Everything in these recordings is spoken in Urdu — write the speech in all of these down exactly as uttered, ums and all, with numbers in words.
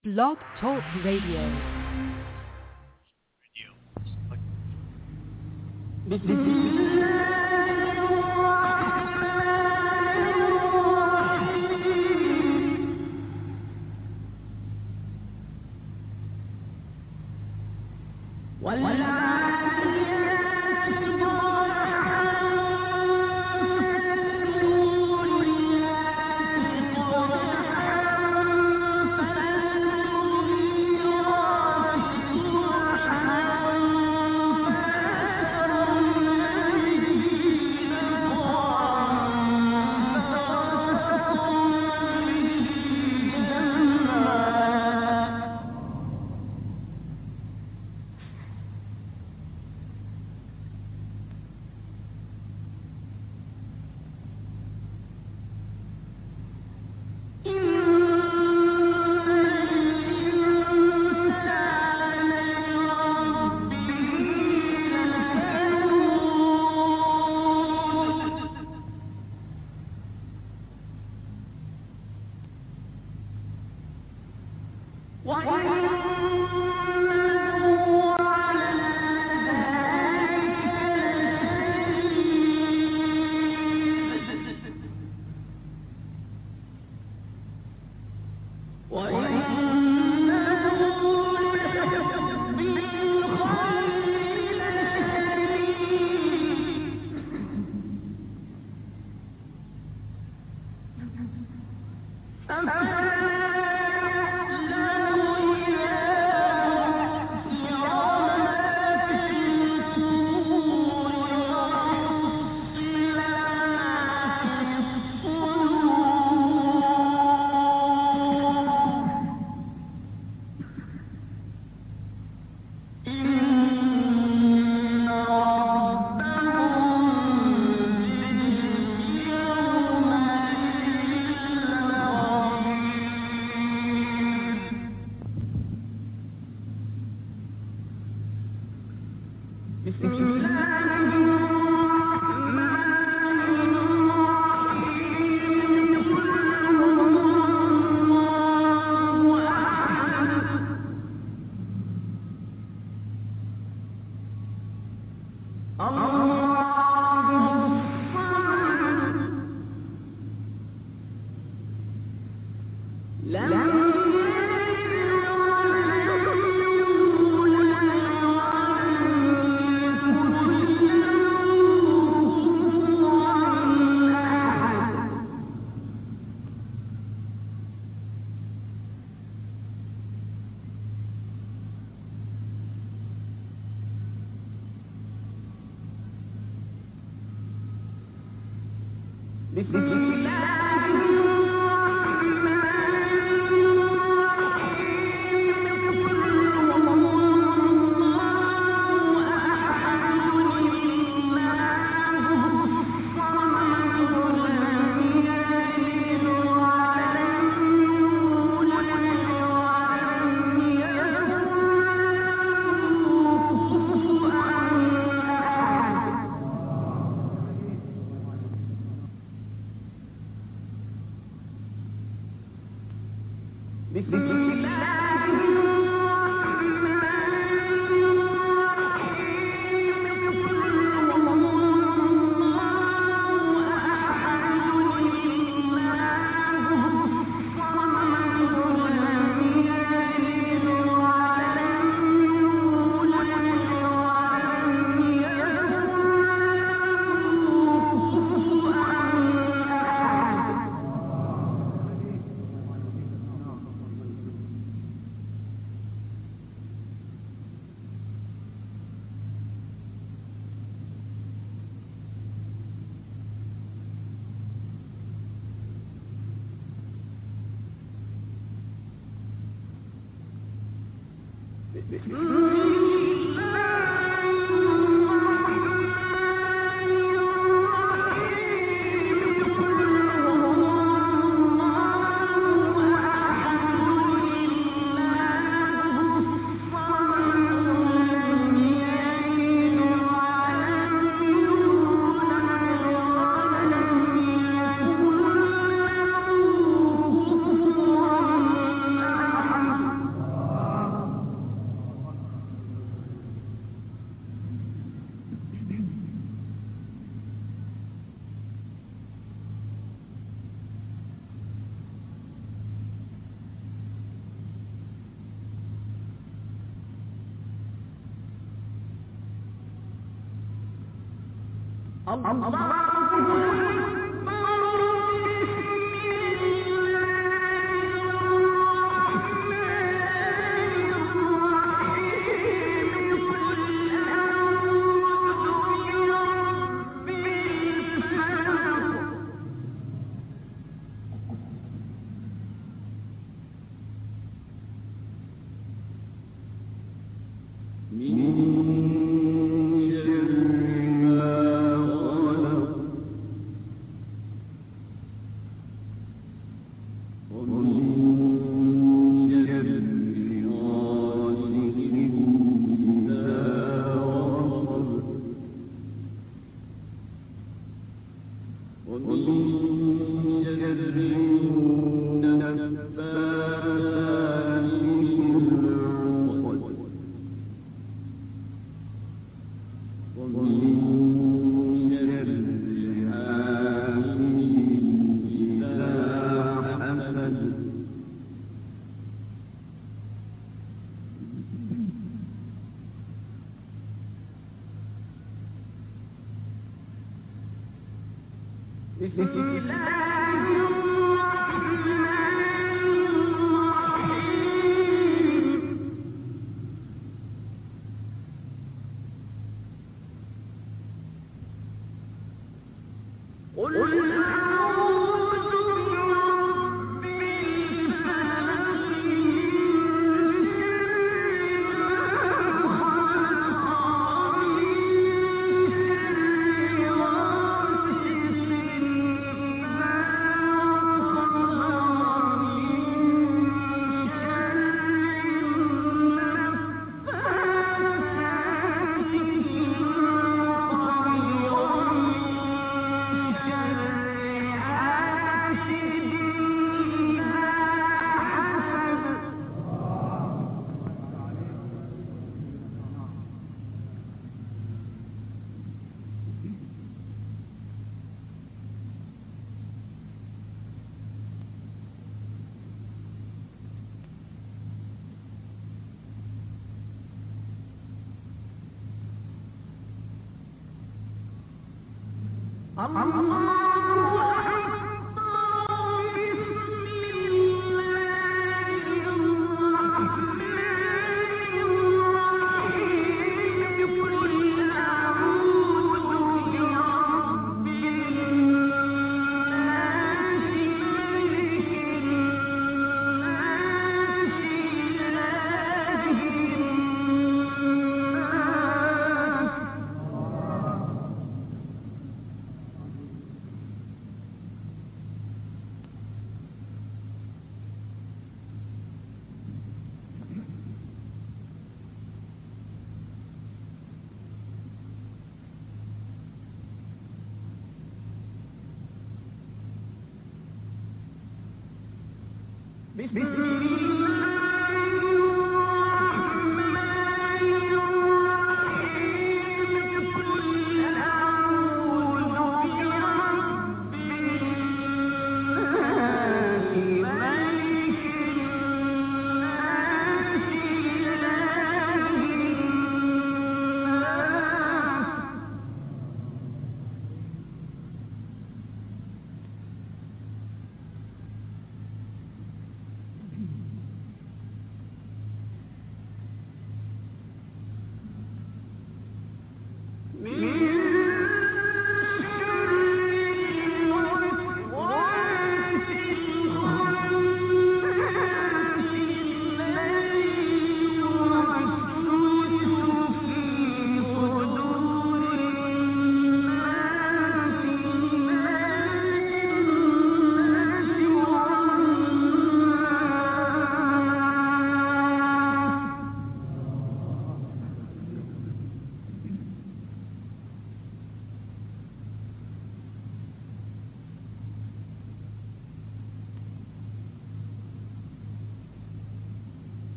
Blog Talk Radio.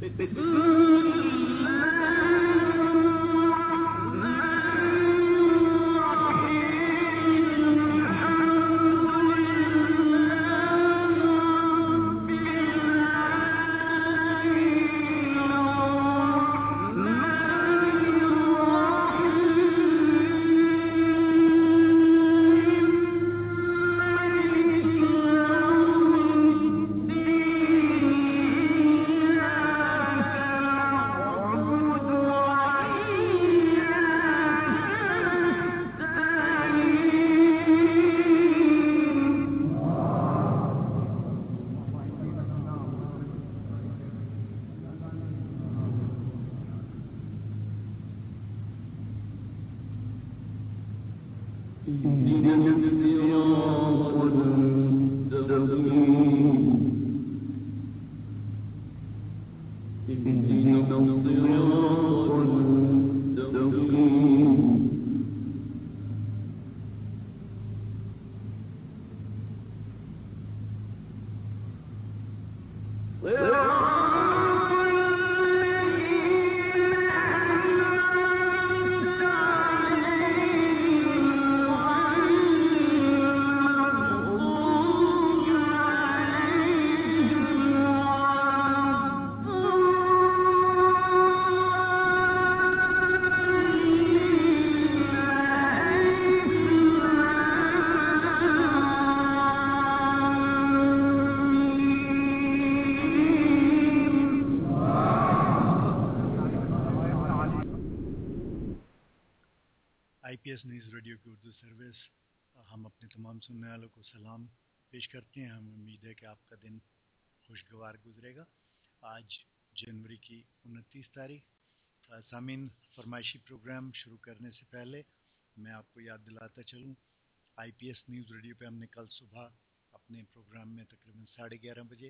I P S news radio کی اردو سروس، ہم اپنے تمام سننے والوں کو سلام پیش کرتے ہیں. ہمیں امید ہے کہ آپ کا دن خوشگوار گزرے گا. آج جنوری کی انتیس تاریخ. سامعین، فرمائشی پروگرام شروع کرنے سے پہلے میں آپ کو یاد دلاتا چلوں، I P S news radio پہ ہم نے کل صبح اپنے پروگرام میں تقریباً ساڑھے گیارہ بجے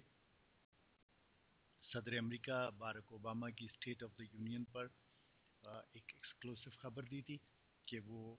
صدر امریکہ باراک اوباما کی اسٹیٹ آف دا یونین پر ایک ایکسکلوسیو خبر دی تھی کہ وہ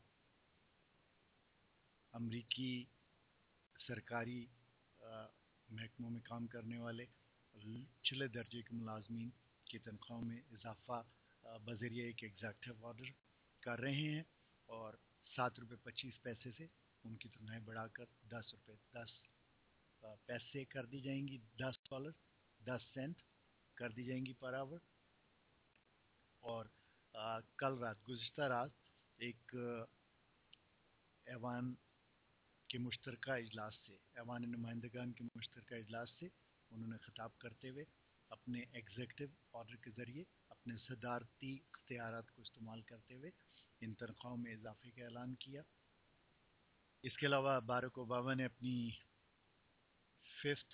امریکی سرکاری محکموں میں کام کرنے والے چلے درجے کے ملازمین کی تنخواہوں میں اضافہ بذریعہ ایک ایگزیکٹو آرڈر کر رہے ہیں، اور سات روپے پچیس پیسے سے ان کی تنخواہیں بڑھا کر دس روپے دس پیسے کر دی جائیں گی، دس ڈالر دس سینٹ کر دی جائیں گی پر آور. اور آ, کل رات گزشتہ رات ایک ایوان کے مشترکہ اجلاس سے ایوان نمائندگان کے مشترکہ اجلاس سے انہوں نے خطاب کرتے ہوئے اپنے ایگزیکٹو آرڈر کے ذریعے اپنے صدارتی اختیارات کو استعمال کرتے ہوئے ان تنخواہوں میں اضافے کا اعلان کیا. اس کے علاوہ باراک اوباما نے اپنی fifth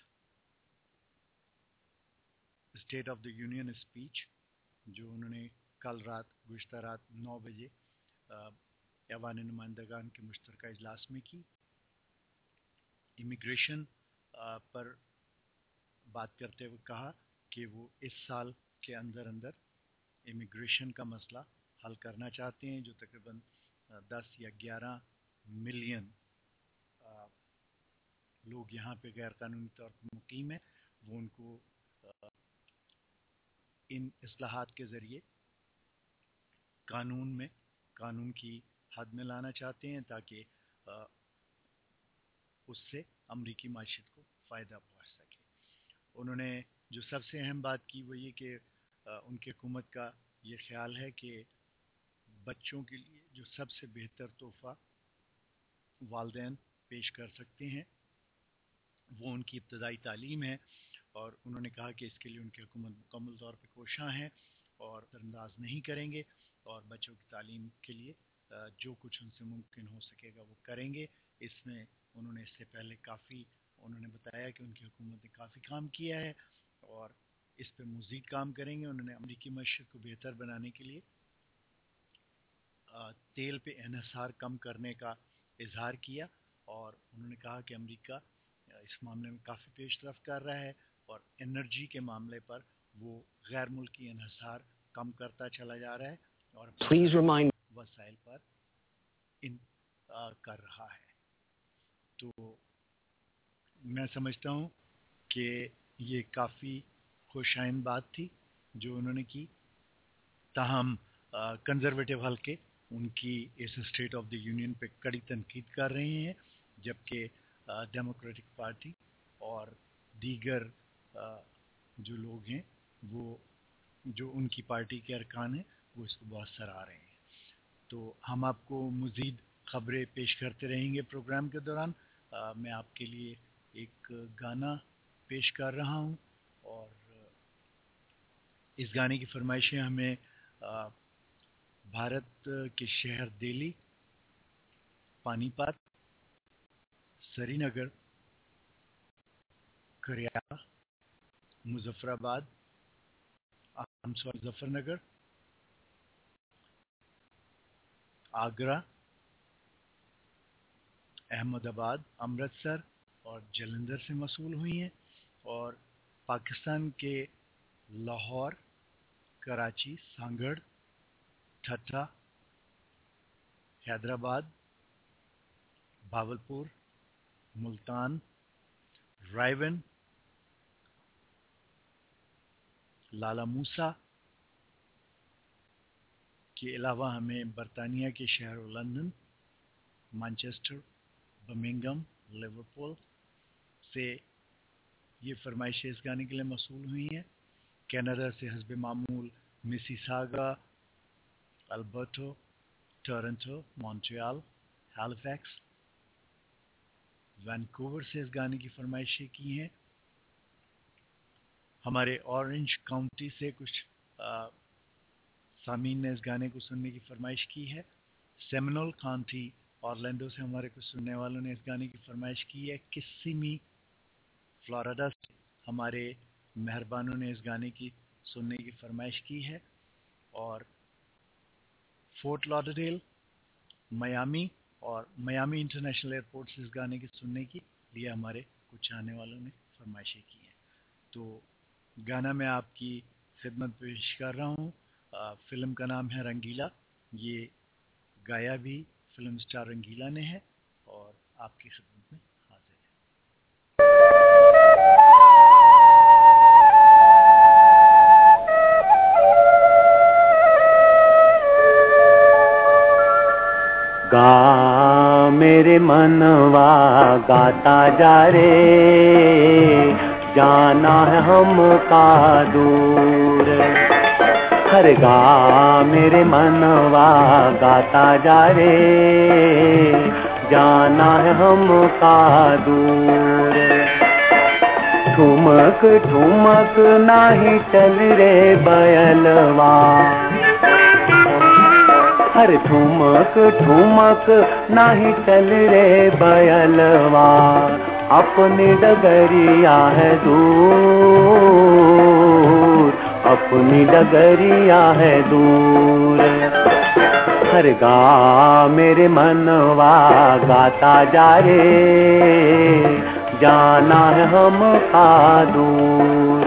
State of the Union speech جو انہوں نے کل رات گزشتہ رات نو بجے ایوان نمائندگان کے مشترکہ اجلاس میں کی، امیگریشن پر بات کرتے ہوئے کہا کہ وہ اس سال کے اندر اندر امیگریشن کا مسئلہ حل کرنا چاہتے ہیں. جو تقریباً دس یا گیارہ ملین لوگ یہاں پہ غیر قانونی طور پر مقیم ہیں، وہ ان کو ان اصلاحات کے ذریعے قانون میں قانون کی حد میں لانا چاہتے ہیں تاکہ اس سے امریکی معیشت کو فائدہ پہنچ سکے. انہوں نے جو سب سے اہم بات کی وہ یہ کہ ان کی حکومت کا یہ خیال ہے کہ بچوں کے لیے جو سب سے بہتر تحفہ والدین پیش کر سکتے ہیں وہ ان کی ابتدائی تعلیم ہے، اور انہوں نے کہا کہ اس کے لیے ان کی حکومت مکمل طور پہ کوشاں ہیں اور نظر انداز نہیں کریں گے، اور بچوں کی تعلیم کے لیے جو کچھ ان سے ممکن ہو سکے گا وہ کریں گے. اس میں انہوں نے اس سے پہلے کافی انہوں نے بتایا کہ ان کی حکومت نے کافی کام کیا ہے اور اس پہ مزید کام کریں گے. انہوں نے امریکی معیشت کو بہتر بنانے کے لیے تیل پہ انحصار کم کرنے کا اظہار کیا، اور انہوں نے کہا کہ امریکہ اس معاملے میں کافی پیش رفت کر رہا ہے اور انرجی کے معاملے پر وہ غیر ملکی انحصار کم کرتا چلا جا رہا ہے اور وسائل پر ان آ, کر رہا ہے. تو میں سمجھتا ہوں کہ یہ کافی خوش آئند بات تھی جو انہوں نے کی. تاہم کنزرویٹو حلقے ان کی اس اسٹیٹ آف دی یونین پہ کڑی تنقید کر رہے ہیں، جبکہ ڈیموکریٹک پارٹی اور دیگر جو لوگ ہیں وہ جو ان کی پارٹی کے ارکان ہیں وہ اس کو بہت سراہ رہے ہیں. تو ہم آپ کو مزید خبریں پیش کرتے رہیں گے پروگرام کے دوران. آ, میں آپ کے لیے ایک گانا پیش کر رہا ہوں، اور اس گانے کی فرمائشیں ہمیں آ, بھارت کے شہر دہلی، پانی پت، سری نگر، کریالہ، مظفر آباد، مظفر نگر، آگرہ، احمد آباد، امرتسر اور جلندھر سے موصول ہوئی ہیں، اور پاکستان کے لاہور، کراچی، سانگڑ، ٹھٹھہ، حیدرآباد، بھاولپور، ملتان، رائے، لالا موسا کے علاوہ ہمیں برطانیہ کے شہر لندن، مانچسٹر، برمنگھم، لیورپول سے یہ فرمائشیں اس گانے کے لیے موصول ہوئی ہیں. کینیڈا سے حسب معمول Mississauga, Alberta, Toronto, Montreal, Halifax, Vancouver سے اس گانے کی فرمائشیں کی ہیں. ہمارے اورنج کاؤنٹی سے کچھ سامعین نے اس گانے کو سننے کی فرمائش کی ہے. سیمنول کاؤنٹی، اورلینڈو سے ہمارے کچھ سننے والوں نے اس گانے کی فرمائش کی ہے. کسیمی، فلوریڈا سے ہمارے مہربانوں نے اس گانے کی سننے کی فرمائش کی ہے. اور فورٹ لادرڈیل، میامی اور میامی انٹرنیشنل ایئرپورٹ سے اس گانے کی سننے کی لیے ہمارے کچھ آنے والوں نے فرمائشیں کی ہیں. تو گانا میں آپ کی خدمت پیش کر رہا ہوں. آ, فلم کا نام ہے رنگیلا. یہ گایا بھی فلم سٹار رنگیلا نے ہے اور آپ کی خدمت میں حاضر ہے. گا میرے منوا گاتا جا رے، جانا ہے ہم کا دور. ہر گا میرے منوا گاتا جا رے، جانا ہے ہم کا دور. ٹھمک ٹھمک نہیں چل رے بیلوا، ہر ٹھمک ٹھمک نہیں چل رے بیلوا. اپنی ڈگریا ہے دور، اپنی ڈگریا ہے دور. ہر گا میرے منوا گاتا جا رے، جانا ہے ہم کا دور.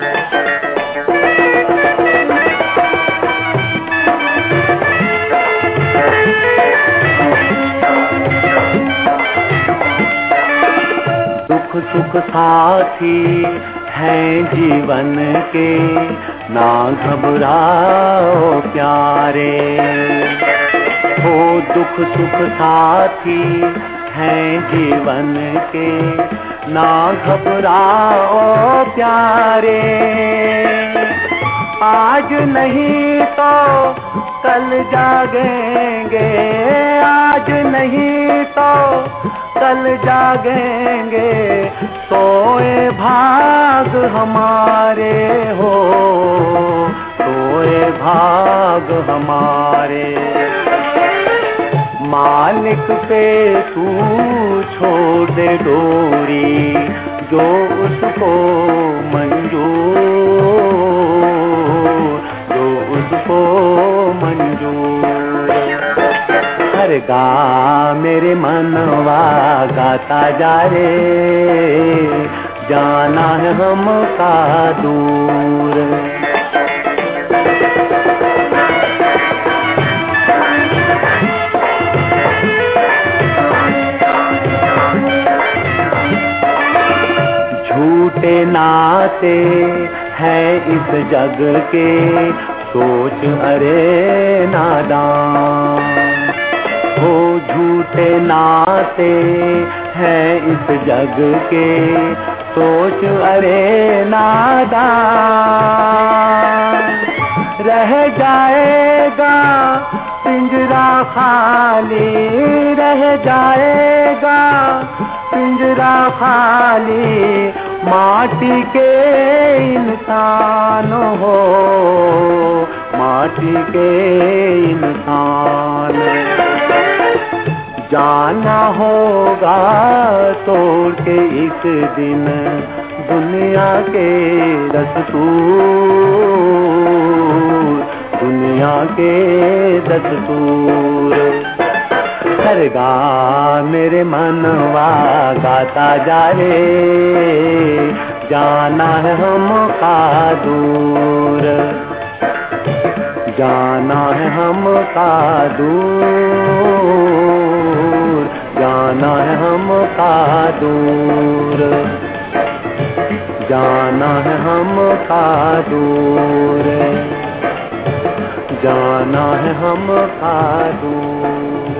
دکھ سکھ ساتھی ہیں جیون کے، نہ گھبراؤ پیارے. ہو دکھ سکھ ساتھی ہیں جیون کے، نہ گھبراؤ پیارے. آج نہیں تو کل جاگیں گے، آج نہیں تو کل جاگیں گے. سوئے بھاگ ہمارے ہو، سوئے بھاگ ہمارے. مالک پہ تو چھوڑ دے ڈوری، جو اس کو منظور، جو اس کو منظور. ہر گا میرے منوا گاتا جا رے، جانا ہے ہم کا دور. جھوٹے ناتے ہے اس جگ کے سوچ ارے نادان، وہ جھوٹے ناتے ہیں اس جگ کے سوچ ارے نادان، رہ جائے گا پنجرا خالی، رہ جائے گا پنجرا خالی، ماٹی کے انسان ہو، ماٹی کے انسان، جانا ہوگا توڑ کے ایک دن دنیا کے دستور، دنیا کے دستور، ہرگاہ میرے منوا گاتا جا رے، جانا ہے ہم کا دور، جانا ہے ہم کا دور، جانا ہے ہم کا دور، جانا ہے ہم کا دور، جانا ہے ہم کا دور،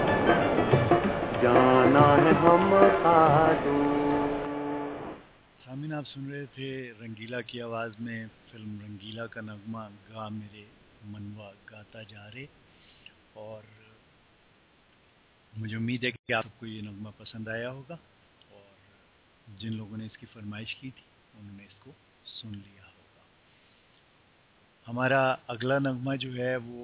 جانا ہے ہم کا دور۔ سامعین، آپ سن رہے تھے رنگیلا کی آواز میں فلم رنگیلا کا نغمہ گا میرے منوا گاتا جا رے، اور مجھے امید ہے کہ آپ کو یہ نغمہ پسند آیا ہوگا، اور جن لوگوں نے اس کی فرمائش کی تھی انہوں نے اس کو سن لیا ہوگا۔ ہمارا اگلا نغمہ جو ہے وہ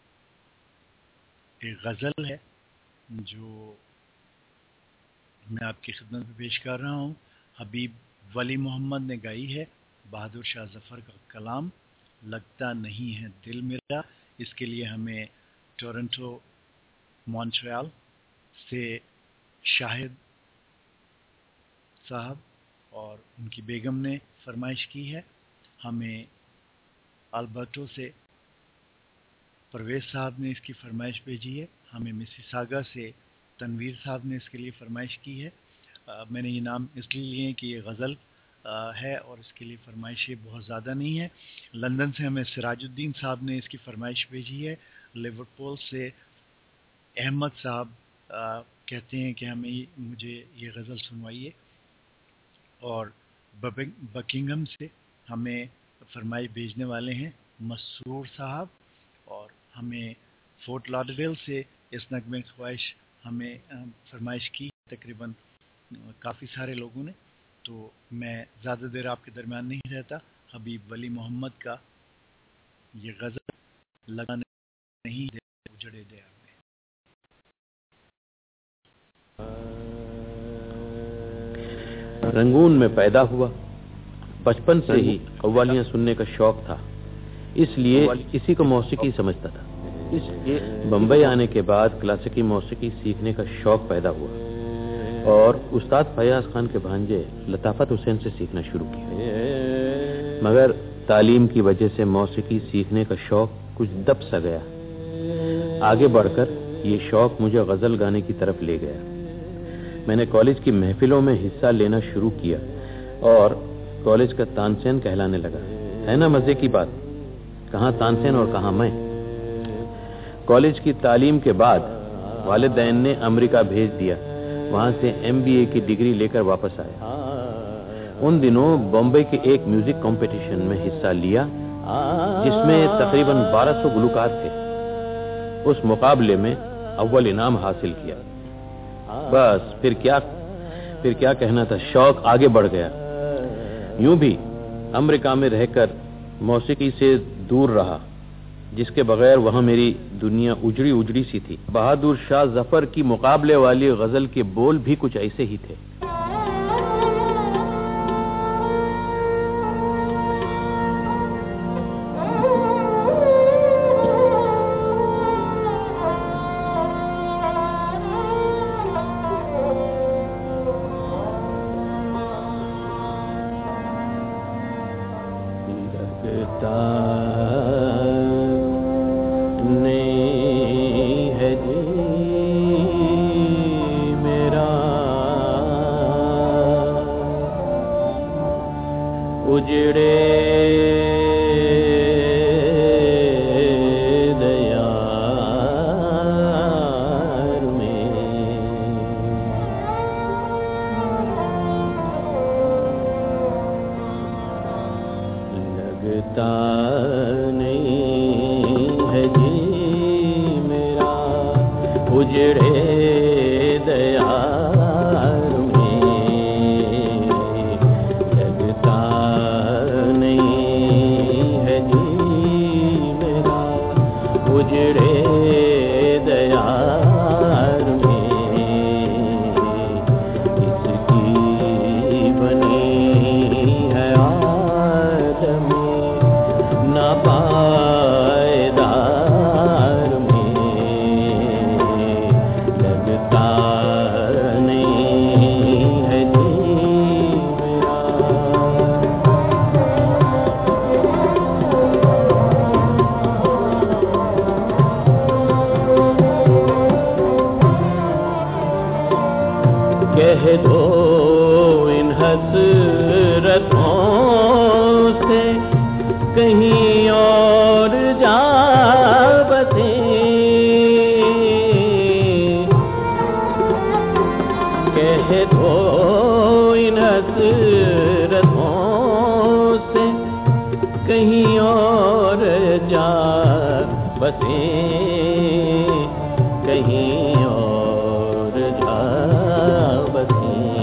ایک غزل ہے جو میں آپ کی خدمت میں پیش کر رہا ہوں۔ حبیب ولی محمد نے گائی ہے، بہادر شاہ ظفر کا کلام، لگتا نہیں ہے دل میرا۔ اس کے لیے ہمیں ٹورنٹو مونٹریال سے شاہد صاحب اور ان کی بیگم نے فرمائش کی ہے، ہمیں البرٹو سے پرویز صاحب نے اس کی فرمائش بھیجی ہے، ہمیں مسیساگا سے تنویر صاحب نے اس کے لیے فرمائش کی ہے۔ آ, میں نے یہ نام اس لیے لیے ہیں کہ یہ غزل آ, ہے اور اس کے لیے فرمائشیں بہت زیادہ نہیں ہیں۔ لندن سے ہمیں سراج الدین صاحب نے اس کی فرمائش بھیجی ہے۔ لیورپول سے احمد صاحب آ, کہتے ہیں کہ ہمیں مجھے یہ غزل سنوائیے، اور بکنگھم سے ہمیں فرمائش بھیجنے والے ہیں مسرور صاحب، اور ہمیں فورٹ لاڈرڈیل سے اس نغمے کی خواہش ہمیں فرمائش کی تقریباً کافی سارے لوگوں نے، تو میں زیادہ دیر آپ کے درمیان نہیں رہتا۔ حبیب ولی محمد کا یہ غزل لگا نہیں دے اجڑے دیا میں۔ رنگون میں پیدا ہوا، بچپن سے ہی قوالیاں سننے کا شوق تھا، اس لیے اسی کو موسیقی سمجھتا تھا۔ بمبئی آنے کے بعد کلاسیکی موسیقی سیکھنے کا شوق پیدا ہوا اور استاد فیاض خان کے بھانجے لطافت حسین سے سیکھنا شروع کیا، مگر تعلیم کی وجہ سے موسیقی سیکھنے کا شوق کچھ دب سا گیا۔ آگے بڑھ کر یہ شوق مجھے غزل گانے کی طرف لے گیا۔ میں نے کالج کی محفلوں میں حصہ لینا شروع کیا اور کالج کا تانسین کہلانے لگا۔ ہے نا مزے کی بات، کہاں تانسین اور کہاں میں۔ کالج کی تعلیم کے بعد والدین نے امریکہ بھیج دیا، وہاں سے ایم بی اے کی ڈگری لے کر واپس آئے۔ ان دنوں بمبئی کے ایک میوزک کمپٹیشن میں حصہ لیا جس میں تقریباً بارہ سو گلوکار تھے۔ اس مقابلے میں اول انعام حاصل کیا۔ بس پھر کیا پھر کیا کہنا تھا، شوق آگے بڑھ گیا۔ یوں بھی امریکہ میں رہ کر موسیقی سے دور رہا، جس کے بغیر وہاں میری دنیا اجڑی اجڑی سی تھی۔ بہادر شاہ ظفر کی مقابلے والی غزل کے بول بھی کچھ ایسے ہی تھے۔ اجڑے دیار میں لگتا نہیں ہے جی میرا اجڑے دیار میں لگتا نہیں ہے جی میرا اجڑے دیار میں اس کی بنی ہے آدمی ناپائیدار میں لگتا نہیں ہے جی میرا کہہ دو ان حسرتوں سے کہیں اور جا بسیں کہہ دو ان حسرتوں سے کہیں اور جا بسیں کہیں اور جا بسیں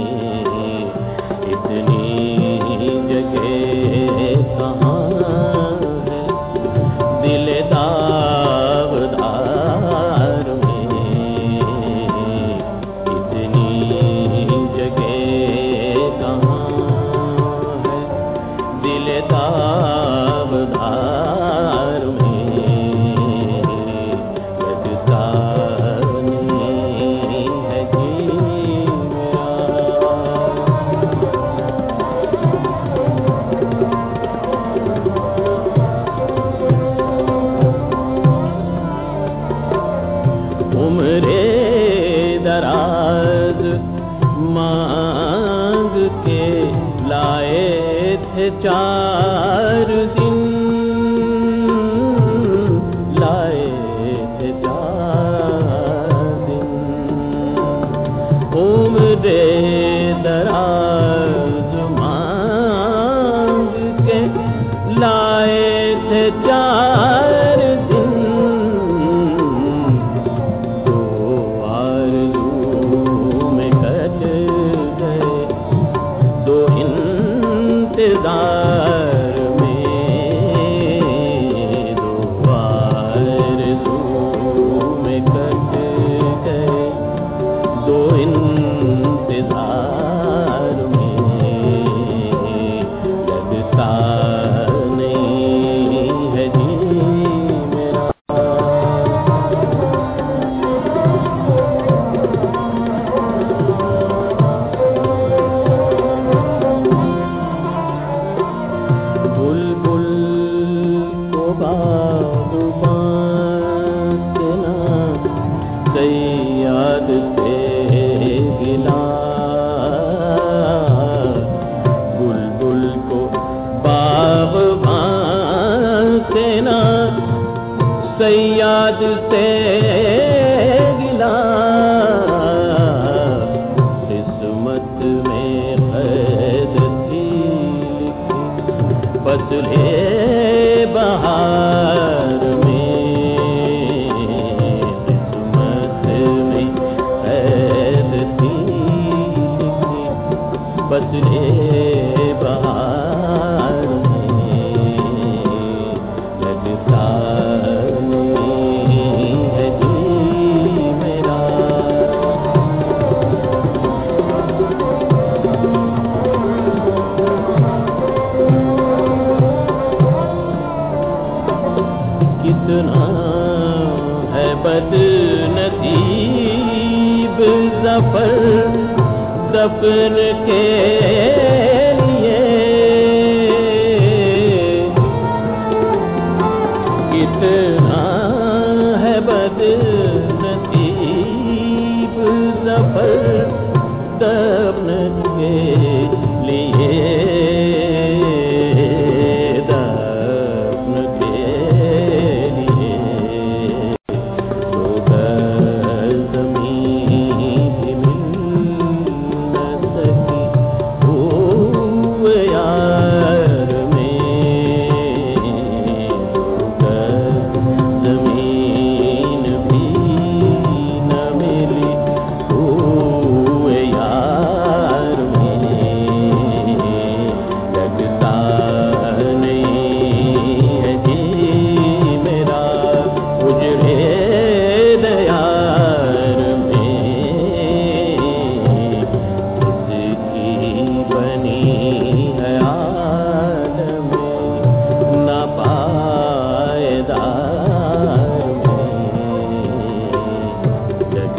اتنی جگہ کہاں ہے دل داغدار میں اتنی جگہ کہاں ہے دل داغدار میں لگتا نہیں ہے جی میرا عمرے دراز مانگ کے لائے تھے چار دن لائے تھے چار دن عمرے دراز مانگ کے لائے تھے چار دن انتظار میں دو آرزو میں کٹ گئے دو انتظار میں لگتا نہیں ہے جی میرا سیاد سے گلا بلبل کو باغبان سے نہ سیاد سے گلا قسمت میں قید تھی فصلے بہار میں بدلے بہار میں لگتا نہیں ہے جی میرا کتنا ہے بد نصیب ظفر دفن کے لیے کتنا ہے بد نصیب ظفر دفن کے لیے روشنی ہے عالم ناپائیدار میں، جگ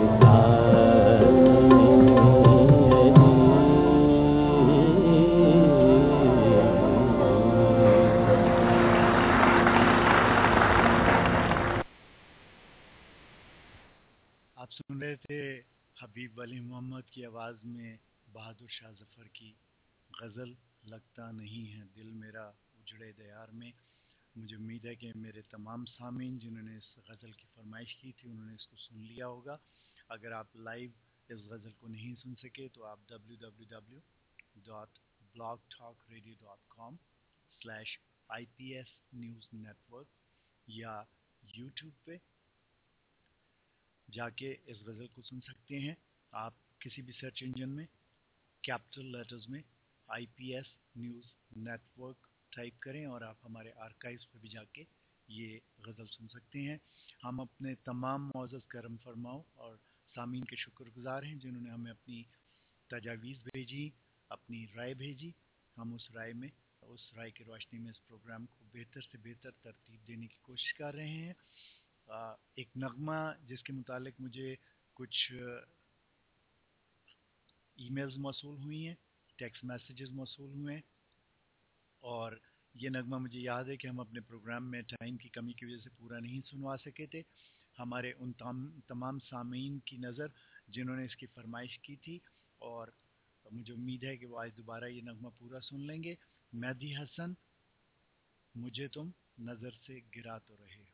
آپ سن رہے تھے حبیب علی محمد کی آواز میں بہادر شاہ ظفر کی غزل لگتا نہیں ہے دل میرا اجڑے دیار میں. مجھے امید ہے کہ میرے تمام سامعین جنہوں نے اس غزل کی فرمائش کی تھی انہوں نے اس کو سن لیا ہوگا. اگر آپ لائیو اس غزل کو نہیں سن سکے تو آپ W W W dot blog talk radio dot com slash آئی پی ایس نیوز نیٹورک یا یوٹیوب پہ جا کے اس غزل کو سن سکتے ہیں. آپ کسی بھی سرچ انجن میں کیپٹل لیٹرز میں I P S news network type کریں اور آپ ہمارے آرکائیوز پہ بھی جا کے یہ غزل سن سکتے ہیں. ہم اپنے تمام معزز کرم فرماؤ اور سامعین کے شکر گزار ہیں جنہوں نے ہمیں اپنی تجاویز بھیجی، اپنی رائے بھیجی. ہم اس رائے میں اس رائے کی روشنی میں اس پروگرام کو بہتر سے بہتر ترتیب دینے کی کوشش کر رہے ہیں. ایک نغمہ جس کے متعلق مجھے کچھ ای میلز موصول ہوئی ہیں، ٹیکسٹ میسیجز موصول ہوئے ہیں، اور یہ نغمہ مجھے یاد ہے کہ ہم اپنے پروگرام میں ٹائم کی کمی کی وجہ سے پورا نہیں سنوا سکے تھے. ہمارے ان تمام سامعین کی نظر جنہوں نے اس کی فرمائش کی تھی، اور مجھے امید ہے کہ وہ آج دوبارہ یہ نغمہ پورا سن لیں گے. مہدی حسن، مجھے تم نظر سے گرا تو رہے.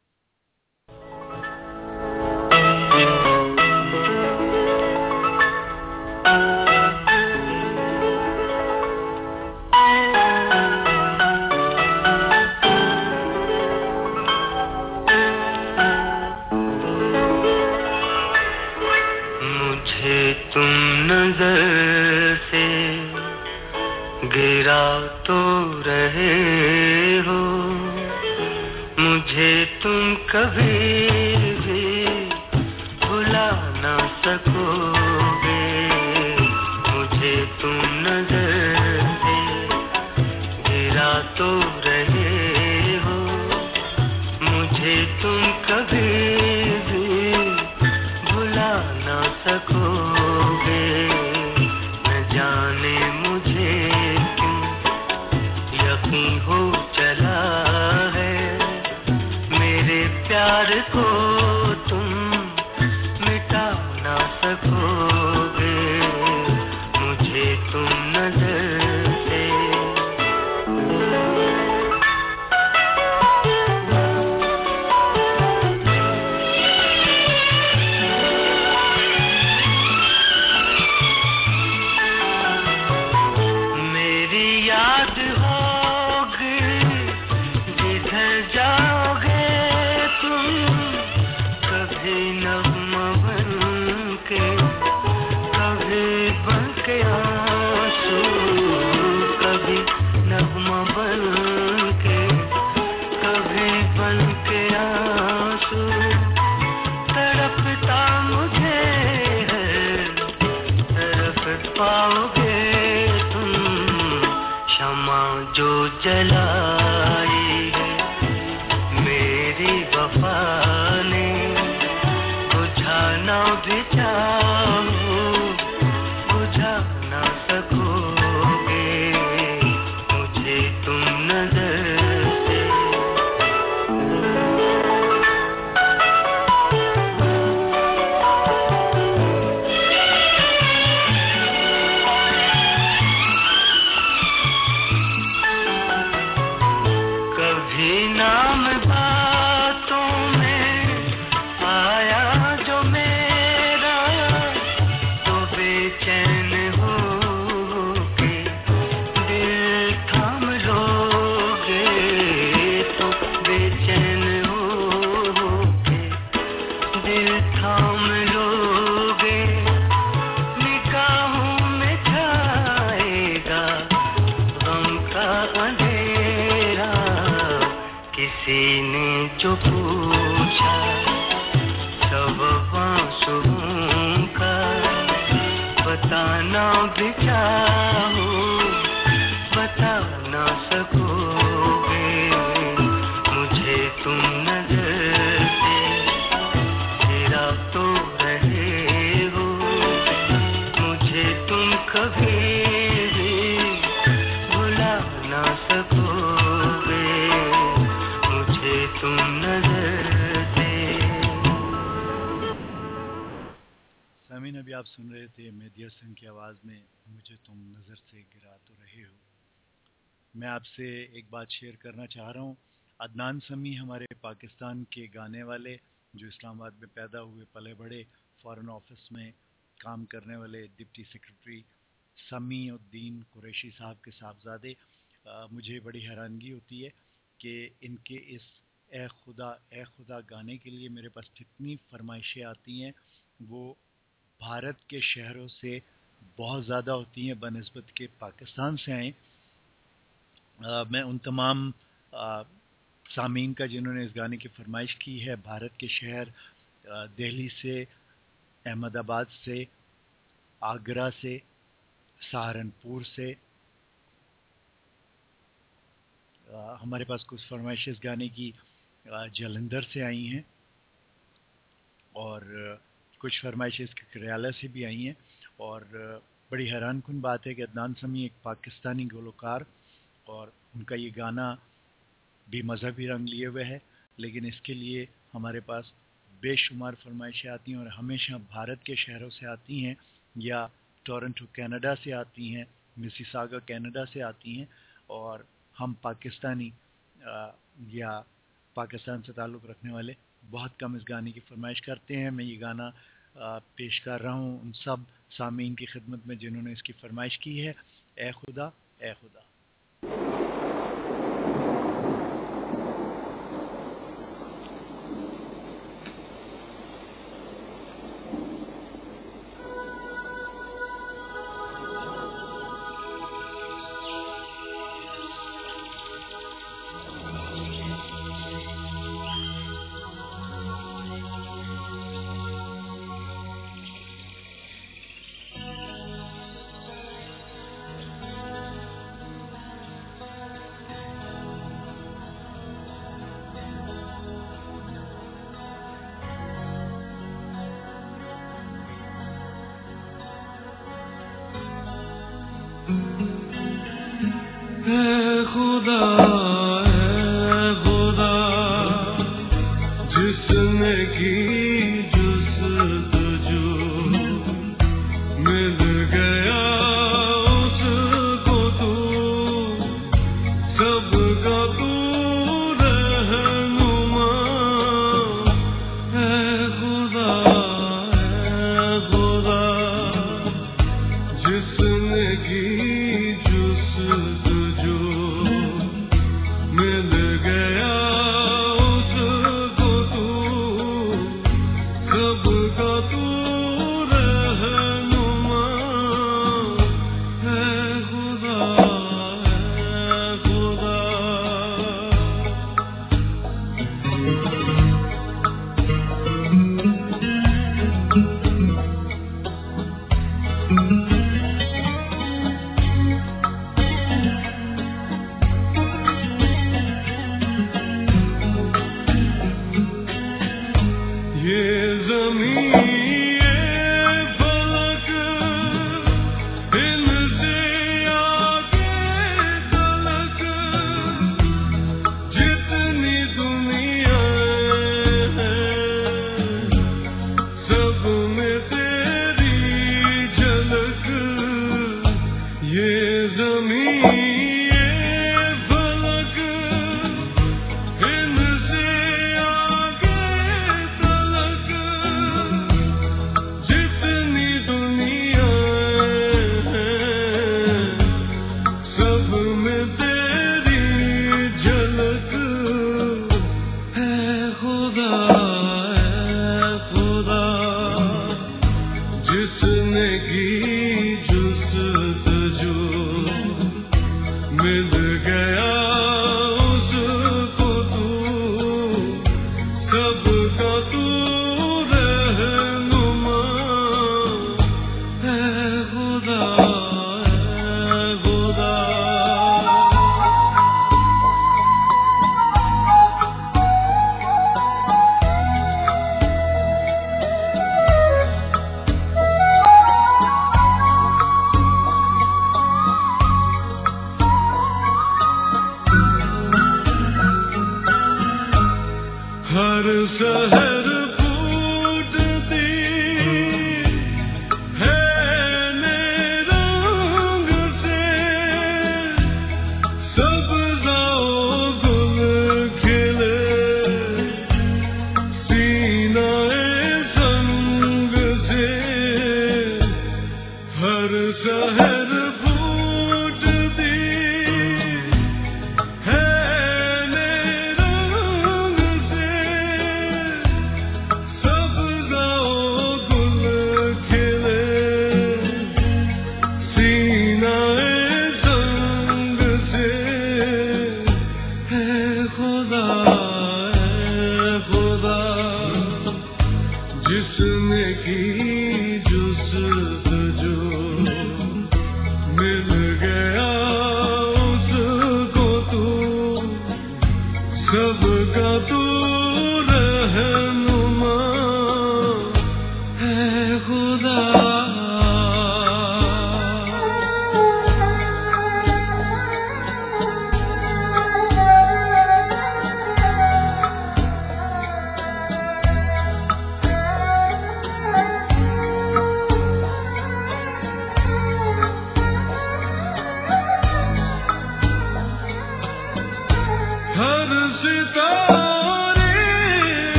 تو رہے ہو، مجھے تم کبھی بھی بھلا نہ سکو گے. مجھے تم نظر سے گرا تو رہے ہو، مجھے تم کبھی بھی بھلا نہ سکو گے. نہ جانے مجھے ہو چلا ہے میرے پیار کو تم مٹا نہ سکو گے. مجھے تم نظر سے میری یاد ہو جلائی ہے میری وفا نے، بجھانا بھی چاہو بجھا نہ سکو گے. مجھے تم نظر سے جو پوچھا سب آنسوؤں کا بتانا بھی چاہو آپ سن رہے تھے مہدی حسن کی آواز میں مجھے تم نظر سے گرا تو رہے ہو. میں آپ سے ایک بات شیئر کرنا چاہ رہا ہوں. عدنان سمیع ہمارے پاکستان کے گانے والے جو اسلام آباد میں پیدا ہوئے پلے بڑے, فارن آفس میں کام کرنے والے ڈپٹی سیکرٹری سمیع الدین قریشی صاحب کے صاحبزادے. مجھے بڑی حیرانگی ہوتی ہے کہ ان کے اس اے خدا اے خدا گانے کے لیے میرے پاس کتنی فرمائشیں آتی ہیں. وہ بھارت کے شہروں سے بہت زیادہ ہوتی ہیں بنسبت کے پاکستان سے آئیں. میں ان تمام سامعین کا جنہوں نے اس گانے کی فرمائش کی ہے, بھارت کے شہر دہلی سے, احمد آباد سے, آگرہ سے, سہارنپور سے, ہمارے پاس کچھ فرمائشیں اس گانے کی جلندھر سے آئی ہیں اور کچھ فرمائشیں اس کے کریالہ سے بھی آئی ہیں. اور بڑی حیران کن بات ہے کہ عدنان سمیع ایک پاکستانی گلوکار اور ان کا یہ گانا بھی مذہبی رنگ لیے ہوئے ہے, لیکن اس کے لیے ہمارے پاس بے شمار فرمائشیں آتی ہیں اور ہمیشہ بھارت کے شہروں سے آتی ہیں یا ٹورنٹو کینیڈا سے آتی ہیں, مسیساگا کینیڈا سے آتی ہیں. اور ہم پاکستانی یا پاکستان سے تعلق رکھنے والے بہت کم اس گانے کی فرمائش کرتے ہیں. میں یہ گانا پیش کر رہا ہوں ان سب سامعین کی خدمت میں جنہوں نے اس کی فرمائش کی ہے. اے خدا اے خدا.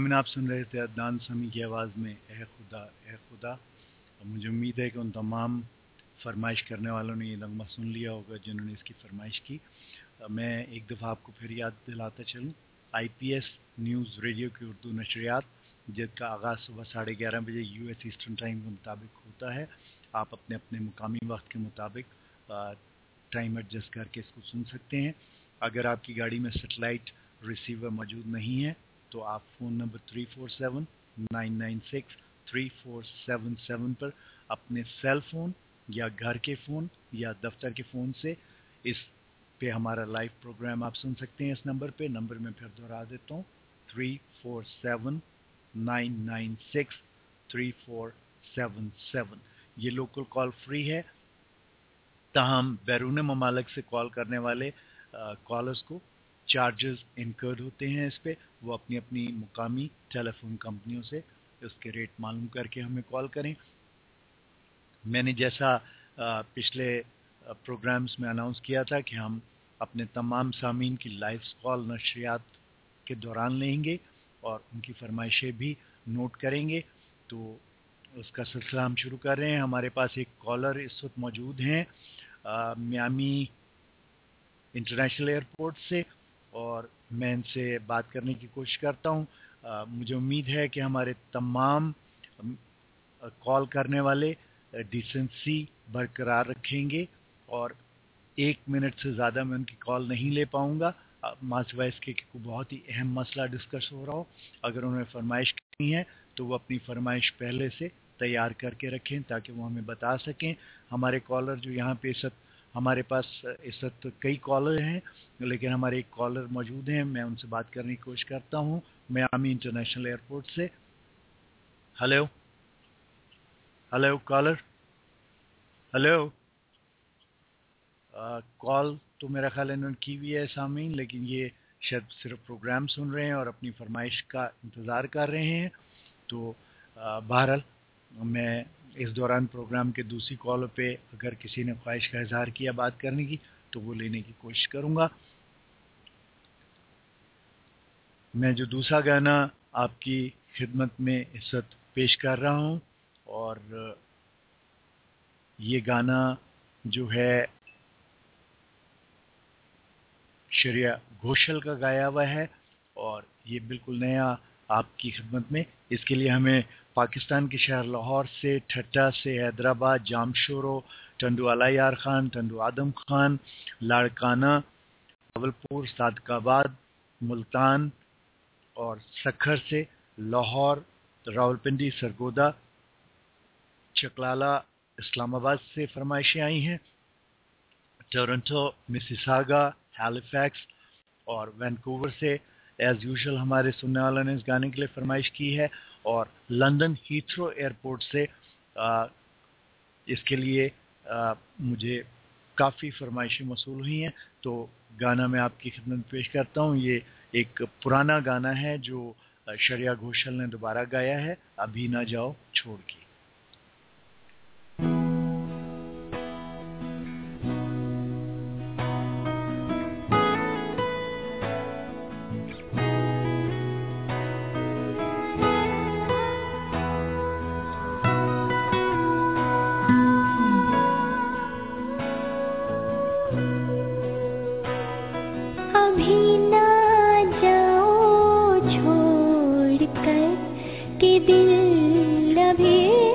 नाज़रीन आप सुन रहे थे अदनान समी की आवाज़ में ए खुदा ए खुदा। मुझे उम्मीद है कि उन तमाम फरमाइश करने वालों ने ये नगमा सुन लिया होगा जिन्होंने इसकी फरमाइश की। मैं एक दफ़ा आपको फिर याद दिलाता चलूँ, I P S news radio की उर्दू नशरियात जिसका आगाज़ सुबह साढ़े ग्यारह बजे यू एस ईस्टर्न टाइम के मुताबिक होता है। आप अपने अपने मुकामी वक्त के मुताबिक टाइम एडजस्ट करके इसको सुन सकते हैं। अगर आपकी गाड़ी में सेटेलाइट रिसीवर मौजूद नहीं है तो आप phone number three four seven nine nine six three four seven seven पर अपने सेल फ़ोन या घर के फ़ोन या दफ्तर के फ़ोन से इस पे हमारा लाइव प्रोग्राम आप सुन सकते हैं। इस नंबर पे नंबर में फिर दोहरा देता हूँ, three four seven nine nine six three four seven seven. ये लोकल कॉल फ्री है, ताहम बैरून ममालिक से कॉल करने वाले कॉलर्स को चार्जेस इनकर्ड होते हैं। इस पे वो अपनी अपनी मुकामी टेलीफोन कंपनियों से उसके रेट मालूम करके हमें कॉल करें। मैंने जैसा पिछले प्रोग्राम्स में अनाउंस किया था कि हम अपने तमाम सामीन की लाइव कॉल नशरियात के दौरान लेंगे और उनकी फरमाइशें भी नोट करेंगे, तो उसका सिलसिला हम शुरू कर रहे हैं। हमारे पास एक कॉलर इस वक्त मौजूद हैं मियामी इंटरनेशनल एयरपोर्ट से और मैं इनसे बात करने की कोशिश करता हूं। मुझे उम्मीद है कि हमारे तमाम कॉल करने वाले डिसेंसी बरकरार रखेंगे और एक मिनट से ज़्यादा मैं उनकी कॉल नहीं ले पाऊंगा, मासिवा इसके कि बहुत ही अहम मसला डिस्कस हो रहा हो। अगर उन्होंने फरमाइश की है तो वो अपनी फरमाइश पहले से तैयार करके रखें ताकि वो हमें बता सकें। हमारे कॉलर जो यहाँ पे इस वक्त हमारे पास इस वक्त कई कॉलर हैं, लेकिन हमारे एक कॉलर मौजूद हैं, मैं उनसे बात करने की कोशिश करता हूँ मियामी इंटरनेशनल एयरपोर्ट से। Hello hello caller, hello. Call तो मेरा ख्याल इन्होंने की हुई है सामीन, लेकिन ये शायद सिर्फ प्रोग्राम सुन रहे हैं और अपनी फरमाइश का इंतज़ार कर रहे हैं। तो बहरहाल मैं इस दौरान प्रोग्राम के दूसरी कॉल पे अगर किसी ने ख्वाहिश का इजहार किया बात करने की तो वो लेने की कोशिश करूँगा। मैं जो दूसरा गाना आपकी खिदमत में इस वक्त पेश कर रहा हूँ और ये गाना जो है श्रेया घोषाल का गाया हुआ है और ये बिल्कुल नया आपकी खिदमत में। इसके लिए हमें पाकिस्तान के शहर लाहौर से, ठट्टा से, हैदराबाद, जामशोरो, टंडू अलायार खान, टंडू आदम खान, लाड़काना, रावलपुर, सादकाबाद, मुल्तान और सखर से, लाहौर, रावलपिंडी, सरगोदा, चकलाला, इस्लामाबाद से फरमाइशें आई हैं। टोरंटो, मिसिसागा, हैलिफैक्स और वैंकूवर से एज़ यूजुअल हमारे सुनने वालों ने इस गाने के लिए फरमाइश की है और लंदन हीथ्रो एयरपोर्ट से आ, इसके लिए आ, मुझे काफ़ी फरमाइशें मौसूल हुई हैं। तो गाना मैं आपकी खिदमत में पेश करता हूँ। ये एक पुराना गाना है जो श्रेया घोषाल ने दोबारा गाया है, अभी ना जाओ छोड़ के। के दिल अभी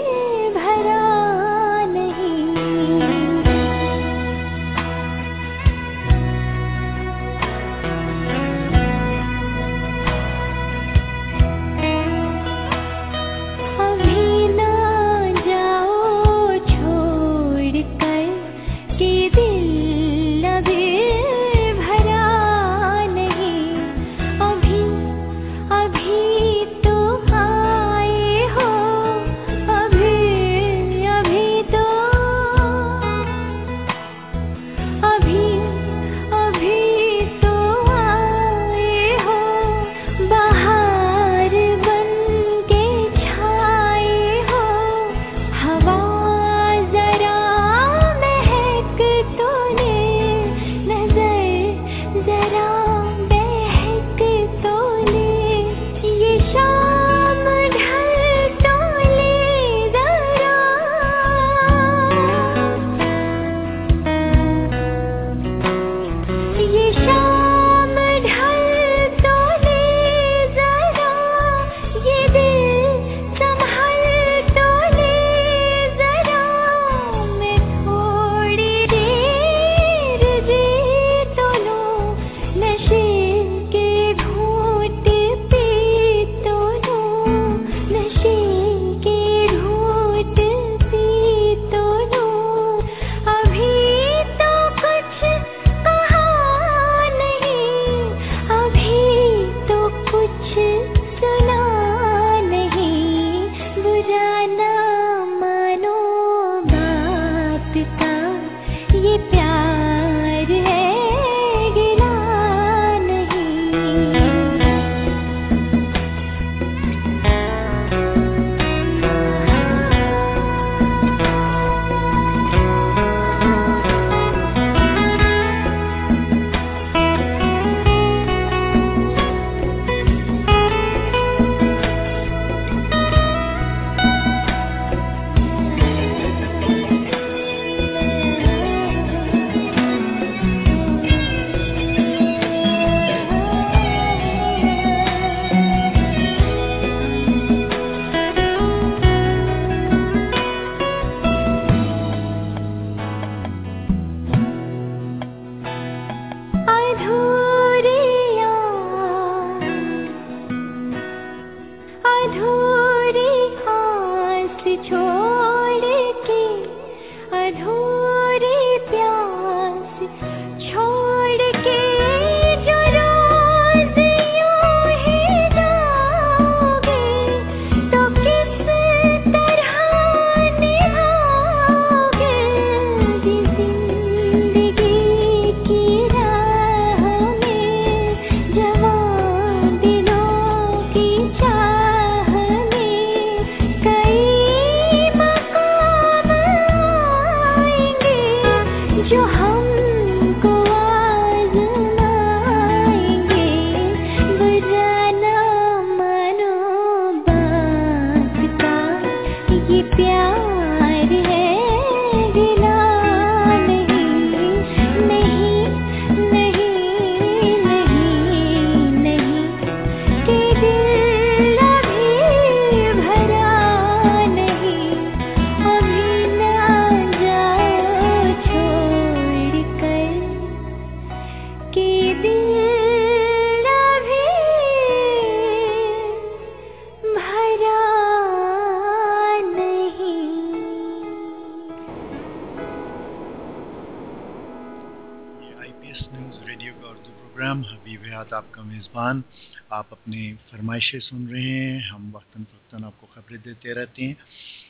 پی ایس نیوز ریڈیو کا اردو پروگرام حبیب حیات آپ کا میزبان. آپ اپنی فرمائشیں سن رہے ہیں, ہم وقتاً فوقتاً آپ کو خبریں دیتے رہتے ہیں.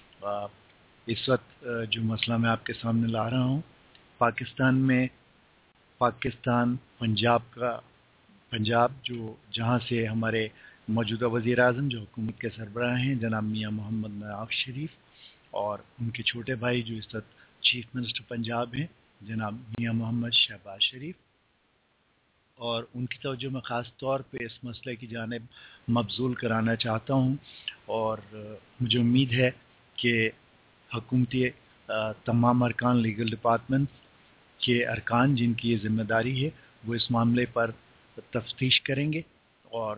اس وقت جو مسئلہ میں آپ کے سامنے لا رہا ہوں, پاکستان میں پاکستان پنجاب کا پنجاب جو جہاں سے ہمارے موجودہ وزیر اعظم جو حکومت کے سربراہ ہیں جناب میاں محمد نواز شریف, اور ان کے چھوٹے بھائی جو اس وقت چیف منسٹر پنجاب ہیں جناب میاں محمد شہباز شریف, اور ان کی توجہ میں خاص طور پہ اس مسئلے کی جانب مبذول کرانا چاہتا ہوں. اور مجھے امید ہے کہ حکومتی تمام ارکان لیگل ڈپارٹمنٹ کے ارکان جن کی یہ ذمہ داری ہے وہ اس معاملے پر تفتیش کریں گے اور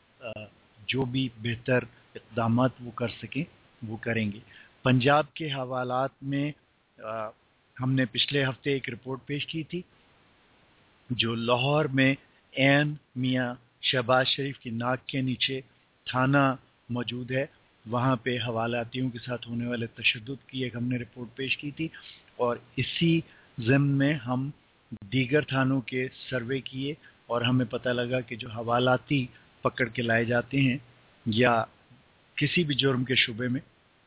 جو بھی بہتر اقدامات وہ کر سکیں وہ کریں گے. پنجاب کے حوالات میں ہم نے پچھلے ہفتے ایک رپورٹ پیش کی تھی جو لاہور میں این میاں شہباز شریف کی ناک کے نیچے تھانہ موجود ہے, وہاں پہ حوالاتیوں کے ساتھ ہونے والے تشدد کی ایک ہم نے رپورٹ پیش کی تھی. اور اسی ضمن میں ہم دیگر تھانوں کے سروے کیے اور ہمیں پتہ لگا کہ جو حوالاتی پکڑ کے لائے جاتے ہیں یا کسی بھی جرم کے شعبے میں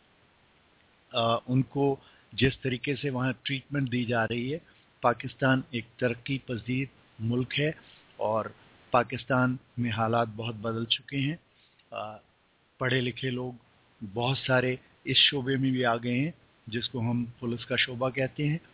آ, ان کو جس طریقے سے وہاں ٹریٹمنٹ دی جا رہی ہے, پاکستان ایک ترقی پذیر ملک ہے اور پاکستان میں حالات بہت بدل چکے ہیں. آ, پڑھے لکھے لوگ بہت سارے اس شعبے میں بھی آ گئے ہیں جس کو ہم پولیس کا شعبہ کہتے ہیں,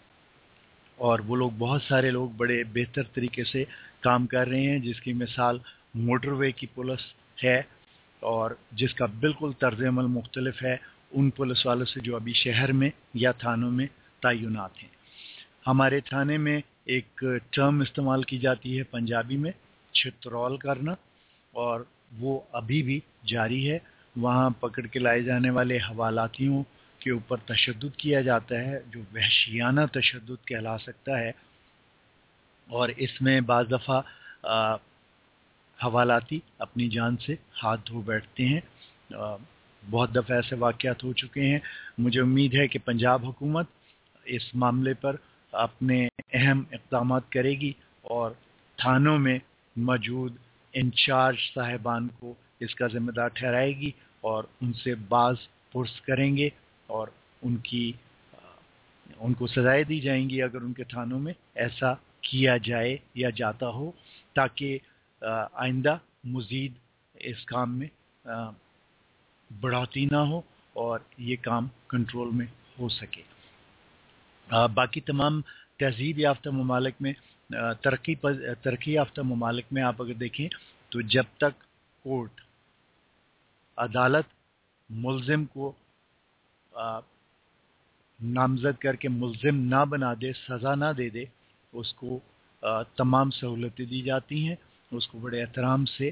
اور وہ لوگ بہت سارے لوگ بڑے بہتر طریقے سے کام کر رہے ہیں, جس کی مثال موٹر وے کی پولیس ہے اور جس کا بالکل طرز عمل مختلف ہے ان پولیس والوں سے جو ابھی شہر میں یا تھانوں میں تعینات ہیں. ہمارے تھانے میں ایک ٹرم استعمال کی جاتی ہے پنجابی میں, چھترول کرنا, اور وہ ابھی بھی جاری ہے. وہاں پکڑ کے لائے جانے والے حوالاتیوں کے اوپر تشدد کیا جاتا ہے جو وحشیانہ تشدد کہلا سکتا ہے, اور اس میں بعض دفعہ آ, حوالاتی اپنی جان سے ہاتھ دھو بیٹھتے ہیں. آ, بہت دفعہ ایسے واقعات ہو چکے ہیں. مجھے امید ہے کہ پنجاب حکومت اس معاملے پر اپنے اہم اقدامات کرے گی اور تھانوں میں موجود انچارج صاحبان کو اس کا ذمہ دار ٹھہرائے گی اور ان سے باز پرس کریں گے اور ان کی ان کو سزائیں دی جائیں گی اگر ان کے تھانوں میں ایسا کیا جائے یا جاتا ہو, تاکہ آئندہ مزید اس کام میں بڑھوتری نہ ہو اور یہ کام کنٹرول میں ہو سکے. باقی تمام تہذیب یافتہ ممالک میں ترقی ترقی یافتہ ممالک میں آپ اگر دیکھیں تو جب تک کورٹ عدالت ملزم کو نامزد کر کے ملزم نہ بنا دے, سزا نہ دے دے, اس کو تمام سہولتیں دی جاتی ہیں, اس کو بڑے احترام سے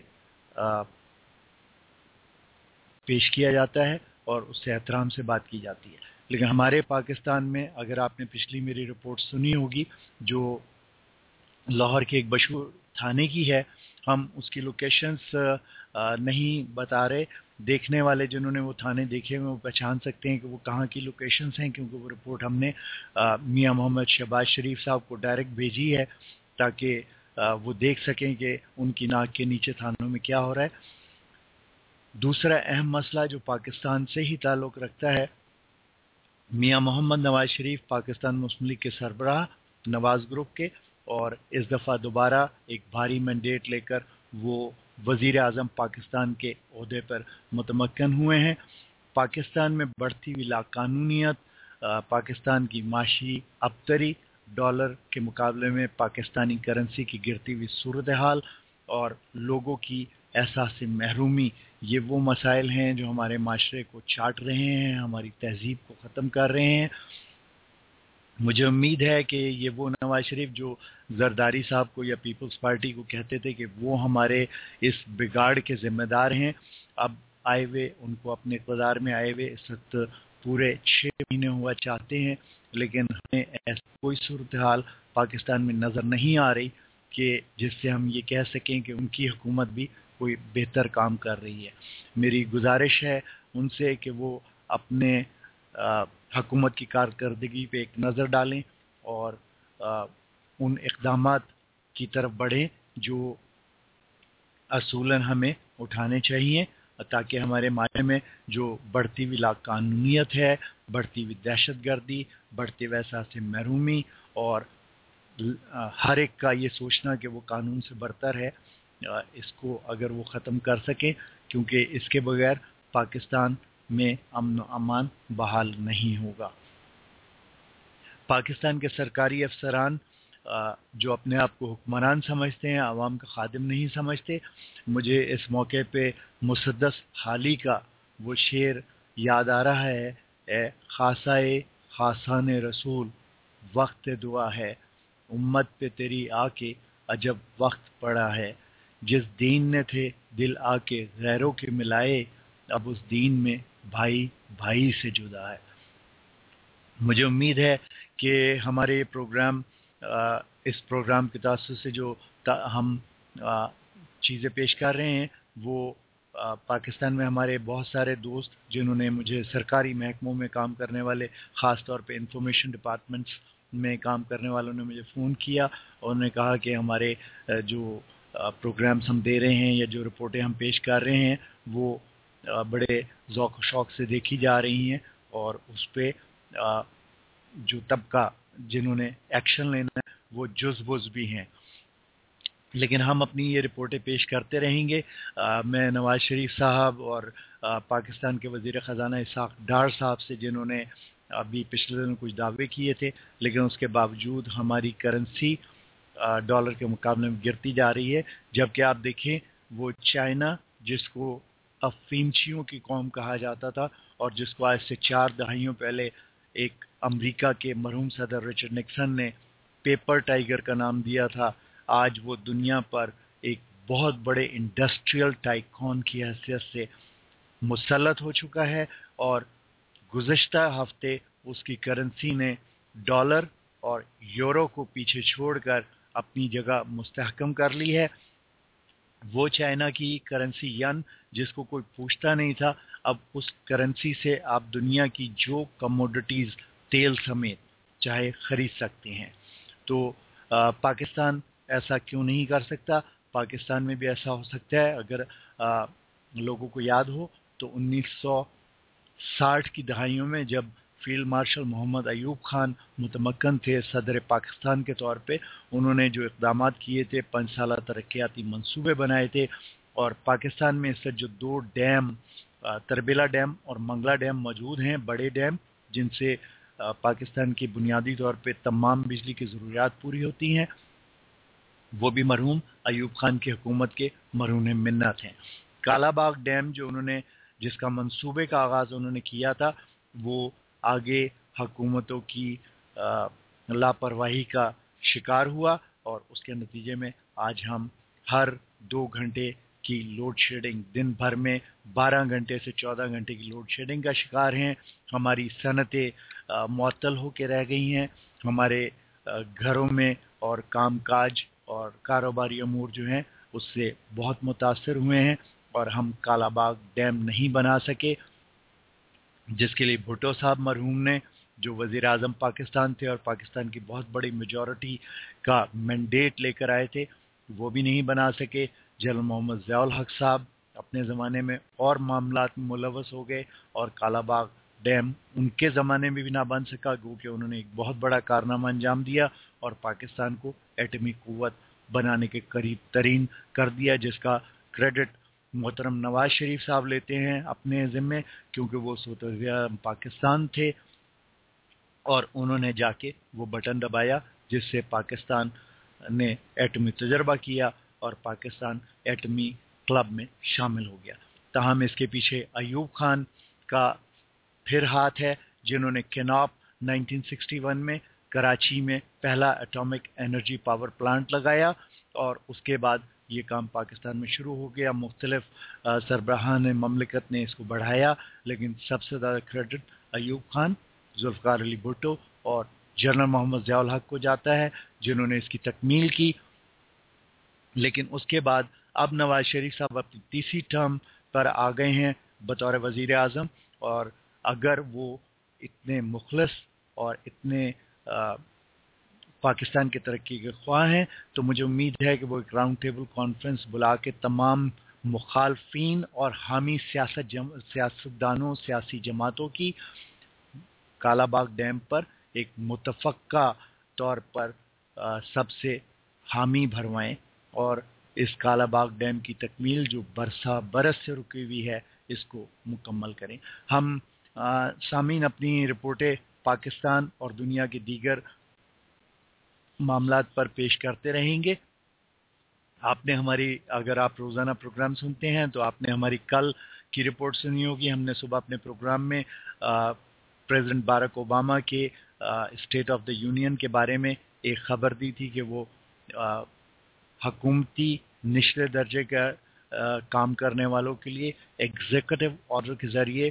پیش کیا جاتا ہے اور اس سے احترام سے بات کی جاتی ہے. لیکن ہمارے پاکستان میں اگر آپ نے پچھلی میری رپورٹ سنی ہوگی جو لاہور کے ایک مشہور تھانے کی ہے, ہم اس کی لوکیشنز نہیں بتا رہے. دیکھنے والے جنہوں نے وہ تھانے دیکھے ہوئے وہ پہچان سکتے ہیں کہ وہ کہاں کی لوکیشنز ہیں, کیونکہ وہ رپورٹ ہم نے میاں محمد شہباز شریف صاحب کو ڈائریکٹ بھیجی ہے تاکہ وہ دیکھ سکیں کہ ان کی ناک کے نیچے تھانوں میں کیا ہو رہا ہے. دوسرا اہم مسئلہ جو پاکستان سے ہی تعلق رکھتا ہے, میاں محمد نواز شریف پاکستان مسلم لیگ کے سربراہ نواز گروپ کے, اور اس دفعہ دوبارہ ایک بھاری مینڈیٹ لے کر وہ وزیر اعظم پاکستان کے عہدے پر متمکن ہوئے ہیں. پاکستان میں بڑھتی ہوئی لاقانونیت, پاکستان کی معاشی ابتری, ڈالر کے مقابلے میں پاکستانی کرنسی کی گرتی ہوئی صورتحال اور لوگوں کی احساس محرومی, یہ وہ مسائل ہیں جو ہمارے معاشرے کو چاٹ رہے ہیں, ہماری تہذیب کو ختم کر رہے ہیں. مجھے امید ہے کہ یہ وہ نواز شریف جو زرداری صاحب کو یا پیپلز پارٹی کو کہتے تھے کہ وہ ہمارے اس بگاڑ کے ذمہ دار ہیں, اب آئے ہوئے ان کو اپنے اقتدار میں آئے ہوئے اس وقت پورے چھ مہینے ہوا چاہتے ہیں, لیکن ہمیں ایسی کوئی صورتحال پاکستان میں نظر نہیں آ رہی کہ جس سے ہم یہ کہہ سکیں کہ ان کی حکومت بھی کوئی بہتر کام کر رہی ہے. میری گزارش ہے ان سے کہ وہ اپنے حکومت کی کارکردگی پہ ایک نظر ڈالیں اور ان اقدامات کی طرف بڑھیں جو اصولاً ہمیں اٹھانے چاہیے تاکہ ہمارے معاشرے میں جو بڑھتی ہوئی لا قانونیت ہے، بڑھتی ہوئی دہشت گردی، بڑھتے ہوئے احساس محرومی اور ہر ایک کا یہ سوچنا کہ وہ قانون سے برتر ہے، اس کو اگر وہ ختم کر سکیں، کیونکہ اس کے بغیر پاکستان میں امن و امان بحال نہیں ہوگا۔ پاکستان کے سرکاری افسران جو اپنے آپ کو حکمران سمجھتے ہیں، عوام کا خادم نہیں سمجھتے، مجھے اس موقع پہ مسدس حالی کا وہ شعر یاد آ رہا ہے، اے خاصائے خاصان رسول وقت دعا ہے، امت پہ تیری آ کے عجب وقت پڑا ہے، جس دین نے تھے دل آ کے غیروں کے ملائے، اب اس دین میں بھائی بھائی سے جدا ہے۔ مجھے امید ہے کہ ہمارے یہ پروگرام اس پروگرام کے تاثر سے جو ہم چیزیں پیش کر رہے ہیں وہ پاکستان میں ہمارے بہت سارے دوست جنہوں نے مجھے سرکاری محکموں میں کام کرنے والے، خاص طور پہ انفارمیشن ڈپارٹمنٹس میں کام کرنے والوں نے مجھے فون کیا اور انہوں نے کہا کہ ہمارے جو پروگرامز ہم دے رہے ہیں یا جو رپورٹیں ہم پیش کر رہے ہیں وہ بڑے ذوق و شوق سے دیکھی جا رہی ہیں اور اس پہ جو طبقہ جنہوں نے ایکشن لینا ہے وہ جز بز بھی ہیں، لیکن ہم اپنی یہ رپورٹیں پیش کرتے رہیں گے۔ میں نواز شریف صاحب اور پاکستان کے وزیر خزانہ اسحاق ڈار صاحب سے، جنہوں نے ابھی پچھلے دنوں کچھ دعوے کیے تھے لیکن اس کے باوجود ہماری کرنسی ڈالر کے مقابلے میں گرتی جا رہی ہے، جبکہ آپ دیکھیں وہ چائنا جس کو افیمچیوں کی قوم کہا جاتا تھا اور جس کو آج سے چار دہائیوں پہلے ایک امریکہ کے مرحوم صدر رچرڈ نکسن نے پیپر ٹائیگر کا نام دیا تھا، آج وہ دنیا پر ایک بہت بڑے انڈسٹریل ٹائکون کی حیثیت سے مسلط ہو چکا ہے اور گزشتہ ہفتے اس کی کرنسی نے ڈالر اور یورو کو پیچھے چھوڑ کر اپنی جگہ مستحکم کر لی ہے۔ وہ چائنا کی کرنسی ین جس کو کوئی پوچھتا نہیں تھا، اب اس کرنسی سے آپ دنیا کی جو کموڈٹیز تیل سمیت چاہے خرید سکتے ہیں۔ تو آ, پاکستان ایسا کیوں نہیں کر سکتا؟ پاکستان میں بھی ایسا ہو سکتا ہے۔ اگر آ, لوگوں کو یاد ہو تو انیس سو ساٹھ کی دہائیوں میں جب فیلڈ مارشل محمد ایوب خان متمکن تھے صدر پاکستان کے طور پہ، انہوں نے جو اقدامات کیے تھے، پانچ سالہ ترقیاتی منصوبے بنائے تھے اور پاکستان میں اس سے جو دو ڈیم تربیلا ڈیم اور منگلا ڈیم موجود ہیں، بڑے ڈیم جن سے پاکستان کی بنیادی طور پہ تمام بجلی کی ضروریات پوری ہوتی ہیں، وہ بھی مرحوم ایوب خان کی حکومت کے مرہون منت ہیں۔ کالا باغ ڈیم جو انہوں نے جس کا منصوبے کا آغاز انہوں نے کیا تھا، وہ آگے حکومتوں کی لاپرواہی کا شکار ہوا اور اس کے نتیجے میں آج ہم ہر دو گھنٹے کی لوڈ شیڈنگ، دن بھر میں بارہ گھنٹے سے چودہ گھنٹے کی لوڈ شیڈنگ کا شکار ہیں۔ ہماری صنعتیں معطل ہو کے رہ گئی ہیں، ہمارے گھروں میں اور کام کاج اور کاروباری امور جو ہیں اس سے بہت متاثر ہوئے ہیں اور ہم کالا باغ ڈیم نہیں بنا سکے، جس کے لیے بھٹو صاحب مرحوم نے جو وزیر اعظم پاکستان تھے اور پاکستان کی بہت بڑی میجورٹی کا مینڈیٹ لے کر آئے تھے، وہ بھی نہیں بنا سکے۔ جنرل محمد ضیاء الحق صاحب اپنے زمانے میں اور معاملات میں ملوث ہو گئے اور کالا باغ ڈیم ان کے زمانے میں بھی نہ بن سکا، کیونکہ انہوں نے ایک بہت بڑا کارنامہ انجام دیا اور پاکستان کو ایٹمی قوت بنانے کے قریب ترین کر دیا، جس کا کریڈٹ محترم نواز شریف صاحب لیتے ہیں اپنے ذمے، کیونکہ وہ وزیر اعظم پاکستان تھے اور انہوں نے جا کے وہ بٹن دبایا جس سے پاکستان نے ایٹمی تجربہ کیا اور پاکستان ایٹمی کلب میں شامل ہو گیا۔ تاہم اس کے پیچھے ایوب خان کا پھر ہاتھ ہے، جنہوں نے کیناپ نائنٹین سکسٹی ون میں کراچی میں پہلا ایٹامک انرجی پاور پلانٹ لگایا اور اس کے بعد یہ کام پاکستان میں شروع ہو گیا۔ مختلف سربراہان مملکت نے اس کو بڑھایا، لیکن سب سے زیادہ کریڈٹ ایوب خان، ذوالفقار علی بھٹو اور جنرل محمد ضیاء الحق کو جاتا ہے، جنہوں نے اس کی تکمیل کی۔ لیکن اس کے بعد اب نواز شریف صاحب اپنی تیسری ٹرم پر آ گئے ہیں بطور وزیر اعظم، اور اگر وہ اتنے مخلص اور اتنے پاکستان کی ترقی کے خواہ ہیں، تو مجھے امید ہے کہ وہ ایک راؤنڈ ٹیبل کانفرنس بلا کے تمام مخالفین اور حامی سیاست جم... سیاستدانوں سیاسی جماعتوں کی کالا باغ ڈیم پر ایک متفقہ طور پر آ, سب سے حامی بھروائیں اور اس کالا باغ ڈیم کی تکمیل جو برسا برس سے رکی ہوئی ہے اس کو مکمل کریں. ہم آ, سامعین اپنی رپورٹیں پاکستان اور دنیا کے دیگر معاملات پر پیش کرتے رہیں گے. آپ نے ہماری اگر آپ روزانہ پروگرام سنتے ہیں تو آپ نے ہماری کل کی رپورٹ سنی ہوگی. ہم نے صبح اپنے پروگرام میں پریزیڈنٹ باراک اوباما کے اسٹیٹ آف دا یونین کے بارے میں ایک خبر دی تھی کہ وہ آ, حکومتی نچلے درجے کا آ, کام کرنے والوں کے لیے ایگزیکٹو آرڈر کے ذریعے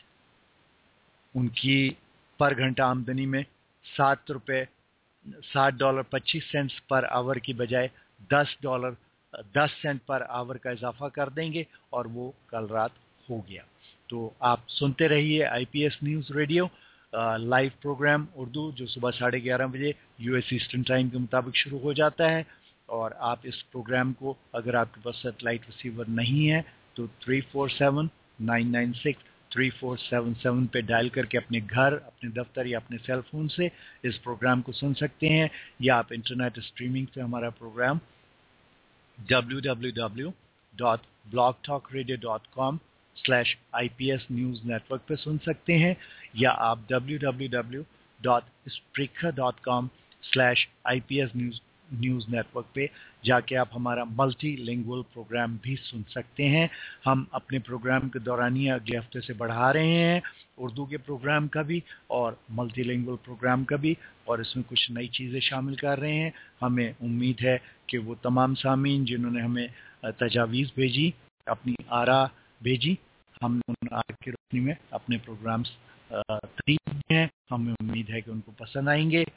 ان کی پر گھنٹہ آمدنی میں سات روپے سات ڈالر پچیس سینٹس پر آور کی بجائے دس ڈالر دس سینٹ پر آور کا اضافہ کر دیں گے، اور وہ کل رات ہو گیا. تو آپ سنتے رہیے I P S news radio live programme Urdu جو صبح ساڑھے گیارہ بجے یو ایس ایسٹرن ٹائم کے مطابق شروع ہو جاتا ہے. اور آپ اس پروگرام کو اگر آپ کے پاس سیٹلائٹ ریسیور نہیں ہے تو three four seven nine nine six three four seven seven پہ ڈائل کر کے اپنے گھر اپنے دفتر یا اپنے سیل فون سے اس پروگرام کو سن سکتے ہیں، یا آپ انٹرنیٹ اسٹریمنگ سے ہمارا programme W W W dot blog talk radio dot com slash آئی پی ایس نیوز نیٹورک پہ سن سکتے ہیں، یا آپ W W W dot اسپریکر dot com slash آئی P S news news network پہ جا کے آپ ہمارا ملٹی لینگوئل پروگرام بھی سن سکتے ہیں. ہم اپنے پروگرام کے دورانیہ اگلے ہفتے سے بڑھا رہے ہیں اردو کے پروگرام کا بھی اور ملٹی لینگوئل پروگرام کا بھی، اور اس میں کچھ نئی چیزیں شامل کر رہے ہیں. ہمیں امید ہے کہ وہ تمام سامعین جنہوں نے ہمیں تجاویز بھیجی، اپنی آراء بھیجی، ہم نے ان آراء کی روشنی میں اپنے پروگرامز ترتیب دیے ہیں. ہمیں امید ہے کہ ان کو پسند آئیں گے.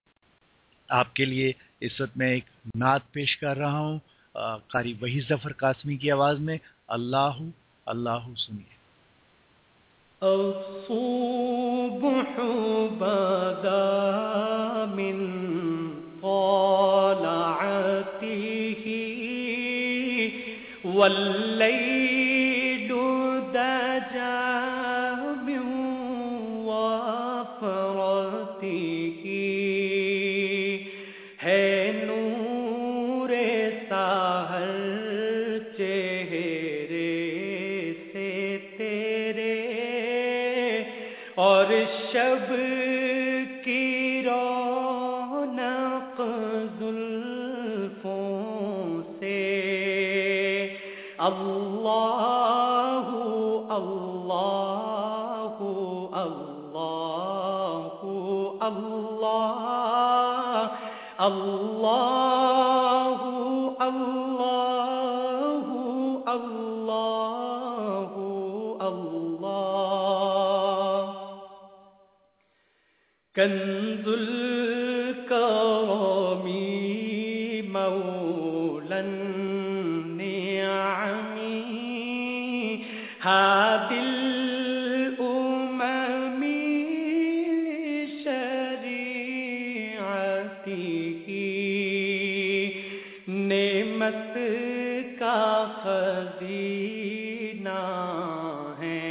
آپ کے لیے اس وقت میں ایک نعت پیش کر رہا ہوں قاری وحید ظفر قاسمی کی آواز میں. اللہ اللہ سنیے. الصبح بدا من طلعته والليل دجى من وفرته ہے نور سحر چہرے سے تیرے اور شب کی رونق زلفوں سے. اللہ اللہ اللہ اللہ اللہ اللہ اللہ اللہ. کنز الکرم مولا النعم هادي الأمم لشريعته نعمت کا خزینہ ہے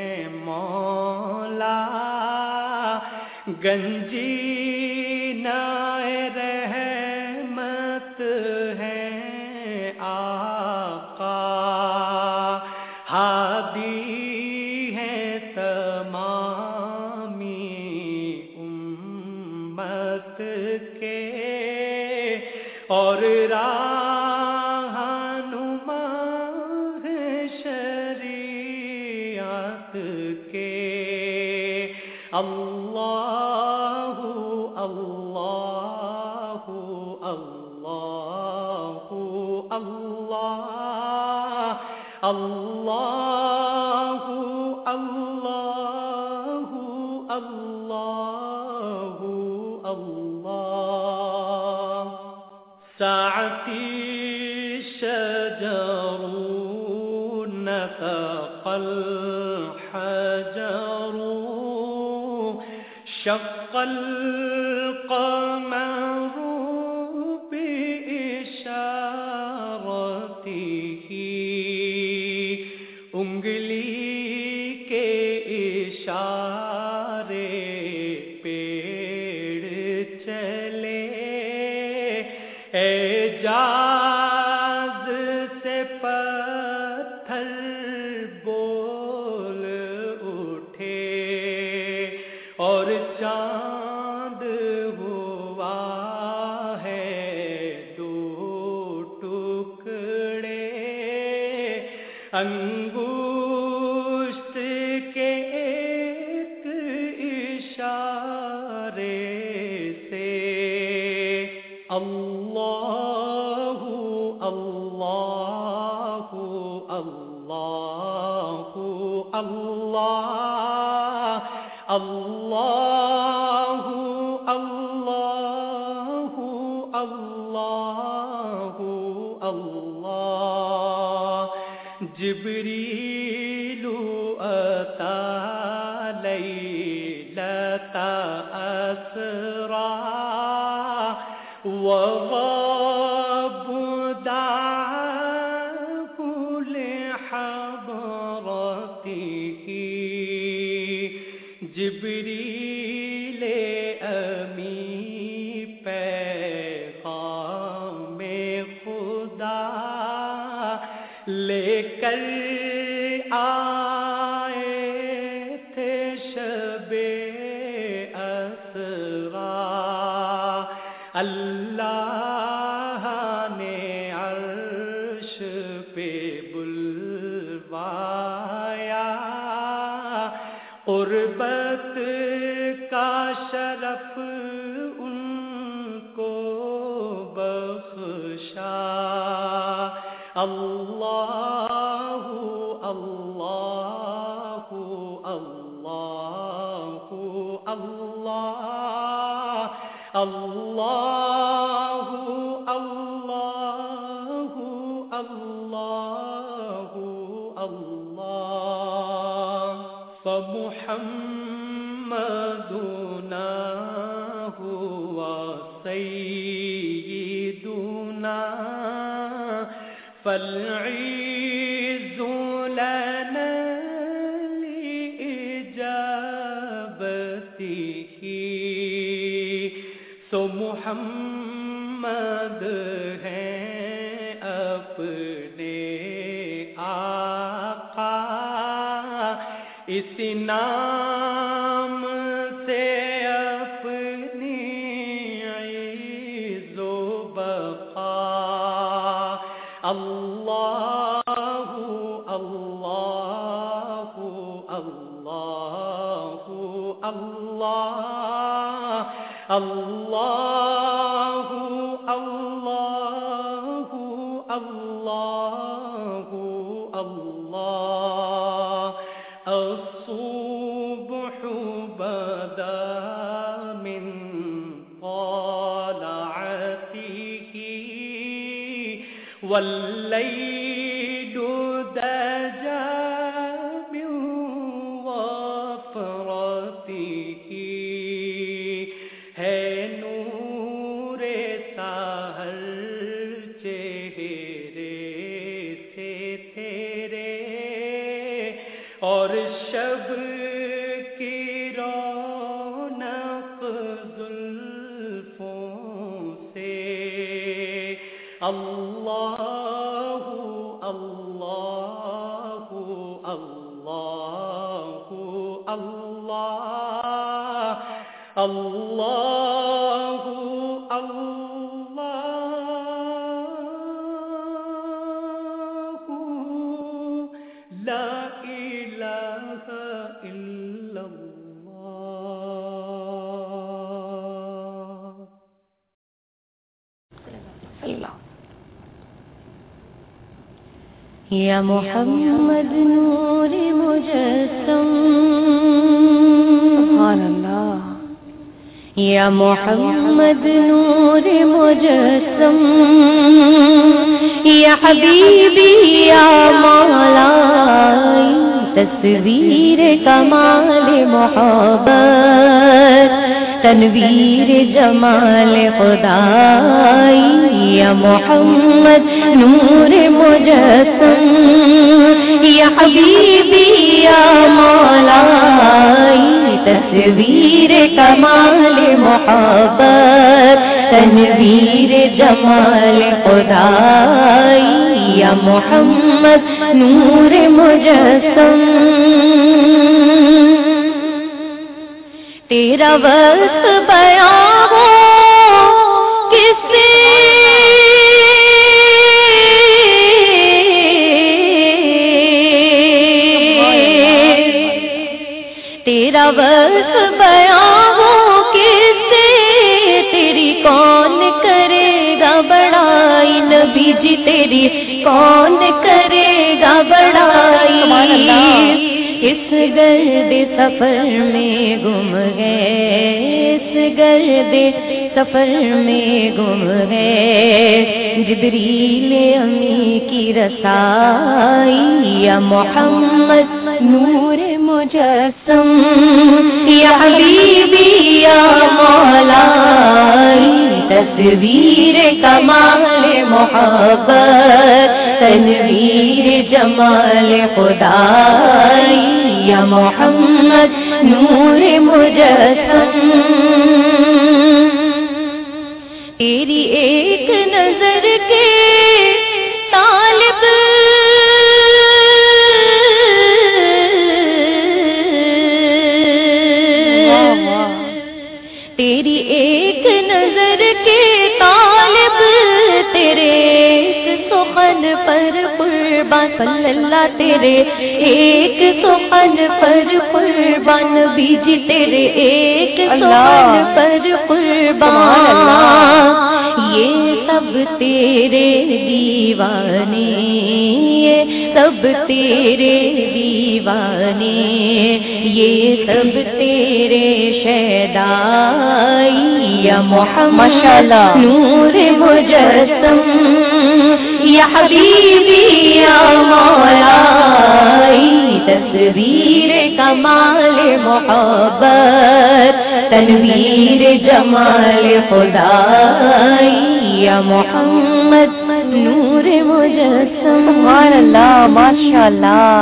مولا گنجینہ رحمت ہے آقا ہادی ہے تمامی امت کے اور رہنما ہے شریعت کے. اللہ اللہ اللہ اللہ اللہ اللہ اللہ اللہ. ساعتی شجر نطق الحجر شق القمر حجاز سے پتھر بول اٹھے اور چاند ہوا ہے دو ٹکڑے انگشت کے ایک اشارے سے اللہ اللہ اللہ اللہ اللہ اللہ اللہ اللہ جبریل اتی لیلۃ اسری وغاب دعاه لحضرته جبریل امی پیغام خدا لے کر آئے تھے شب اسری اللہ نے عرش پہ بلوایا قربت کا شرف ان کو بخشا اللہ اللہ اللہ اللہ اللہ اللہ اللہ اللہ فمحمدنا هو سیدنا فالعز لنا لإجابته سو محمد ہیں اپنے آقا اس نام سے اپنی عز و بقا اللہ اللہ اللہ اللہ اللہ اللہ اللہ اللہ الصبح بدا من طلعته والليل دجى من وفرته ہے نور سحر چہرے سے تیرے اور شب کی رونق زلفوں سے اللہ اللہ اللہ اللہ اللہ اللہ لا الہ الا اللہ. یا محمد نور مجسم سبحان اللہ. یا محمد نور مجسم یا حبیبی یا مولائی تصویر کمال محبت تنویر جمال خدائی یا محمد نور مجسم یا حبیبی یا مولائی تصویر کمال محبت تنویر جمال خدائی یا محمد نور مجسم تیرا وصف بیان ہو کس سے تیرا وصف بیان ہو کس سے تیری کون کرے گا بڑائی نبی جی تیری کون کرے گا بڑائی اس گرد سفر میں گم گئے اس گرد سفر میں گم گئے جبریل امی کی رسائی یا محمد نور مجسم یا حبیبی یا مولائی تصویر کمال محبت تنویر جمال خدائی یا محمد نور مجسم تیری ایک نظر کے طالب تیری ایک نظر کے طالب تیرے ایک سخن پر قربان صلی اللہ تیرے ایک سخن پر قربان نبی جی تیرے ایک سخن پر قربان یہ سب تیرے دیوانے یہ سب تیرے دیوانے یہ سب تیرے شیدائی یا محمد نور مجسم یا حبیبی یا مولائی تصویر کمال محبت تنویر جمال خدائی یا محمد نور مجسم سبحان اللہ ماشاء اللہ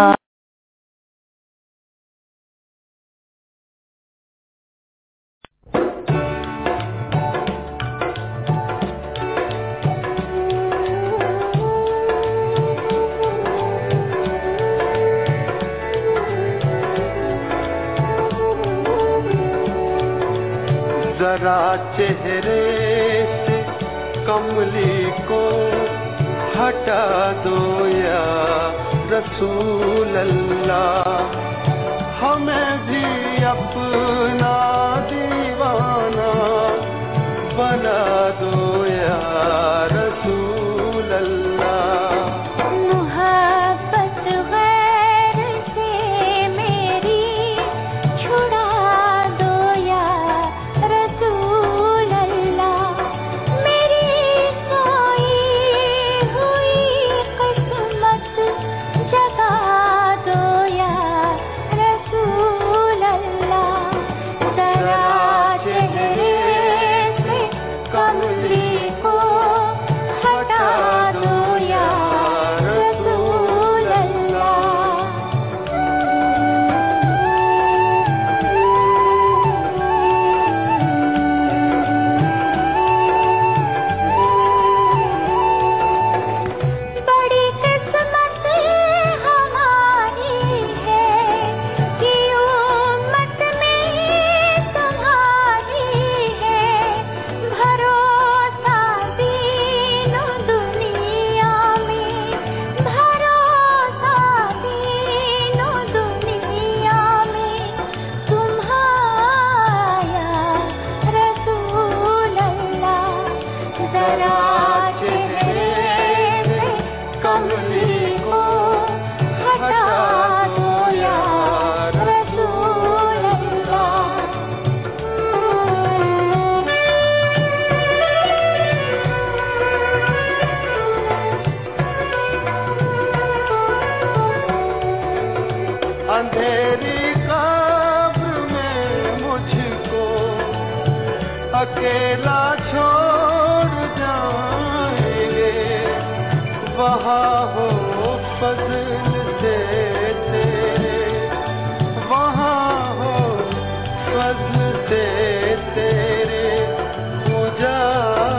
ذرا چہرے سے کملی کو ہٹا دو یا رسول اللہ ہمیں بھی اپنا دیوانہ بنا دو یا رسول اللہ اکیلا چھوڑ جائیں گے، وہاں ہو فضل سے تیرے، وہاں ہو فضل سے تیرے، اجالا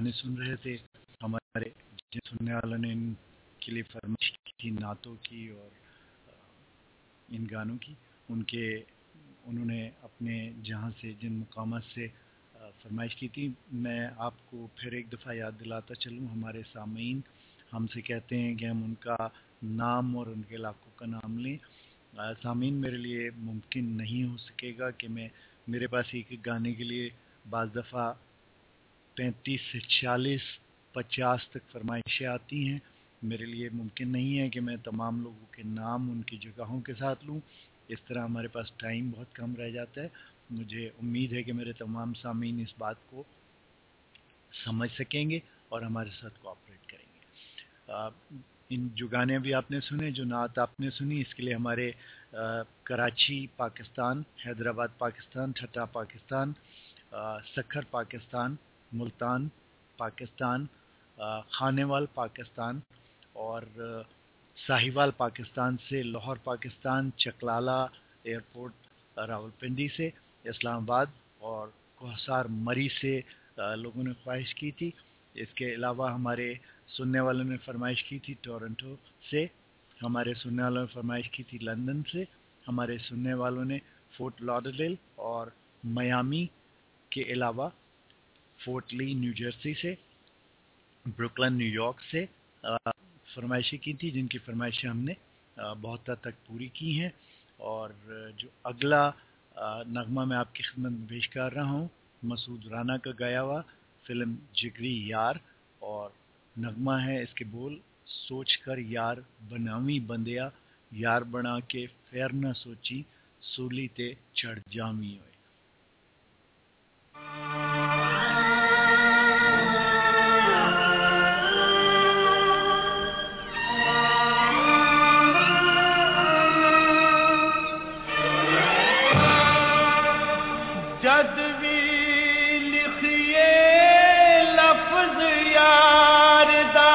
گانے سن رہے تھے. ہمارے جن سننے والوں نے ان کے لیے فرمائش کی تھی نعتوں کی اور ان گانوں کی, ان کے انہوں نے اپنے جہاں سے جن مقامات سے فرمائش کی تھی. میں آپ کو پھر ایک دفعہ یاد دلاتا چلوں, ہمارے سامعین ہم سے کہتے ہیں کہ ہم ان کا نام اور ان کے علاقوں کا نام لیں. سامعین, میرے لیے ممکن نہیں ہو سکے گا کہ میں میرے پاس ایک ایک گانے کے لیے بعض دفعہ پینتیس سے چالیس پچاس تک فرمائشیں آتی ہیں. میرے لیے ممکن نہیں ہے کہ میں تمام لوگوں کے نام ان کی جگہوں کے ساتھ لوں. اس طرح ہمارے پاس ٹائم بہت کم رہ جاتا ہے. مجھے امید ہے کہ میرے تمام سامعین اس بات کو سمجھ سکیں گے اور ہمارے ساتھ کوآپریٹ کریں گے. ان جو گانے ابھی آپ نے سنے, جو نعت آپ نے سنی, اس کے لیے ہمارے کراچی پاکستان, حیدرآباد پاکستان, ٹھٹا پاکستان, سکھر پاکستان, ملتان پاکستان, خانیوال پاکستان اور ساہیوال پاکستان سے, لاہور پاکستان, چکلالہ ایئرپورٹ راولپنڈی سے, اسلام آباد اور کوہسار مری سے لوگوں نے خواہش کی تھی. اس کے علاوہ ہمارے سننے والوں نے فرمائش کی تھی ٹورنٹو سے, ہمارے سننے والوں نے فرمائش کی تھی لندن سے, ہمارے سننے والوں نے فورٹ لادرڈیل اور میامی کے علاوہ فورٹ لی نیو جرسی سے, بروکلن نیو یارک سے فرمائشیں کی تھی, جن کی فرمائشیں ہم نے بہت حد تک پوری کی ہیں. اور جو اگلا نغمہ میں آپ کی خدمت میں پیش کر رہا ہوں, مسعود رانا کا گایا ہوا فلم جگری یار, اور نغمہ ہے اس کے بول, سوچ کر یار بناوی بندیا, یار بنا کے فیر نہ سوچی, سولی تے چڑھ جامی ہوئے. جد بھی لکھیے لفظ یار دا,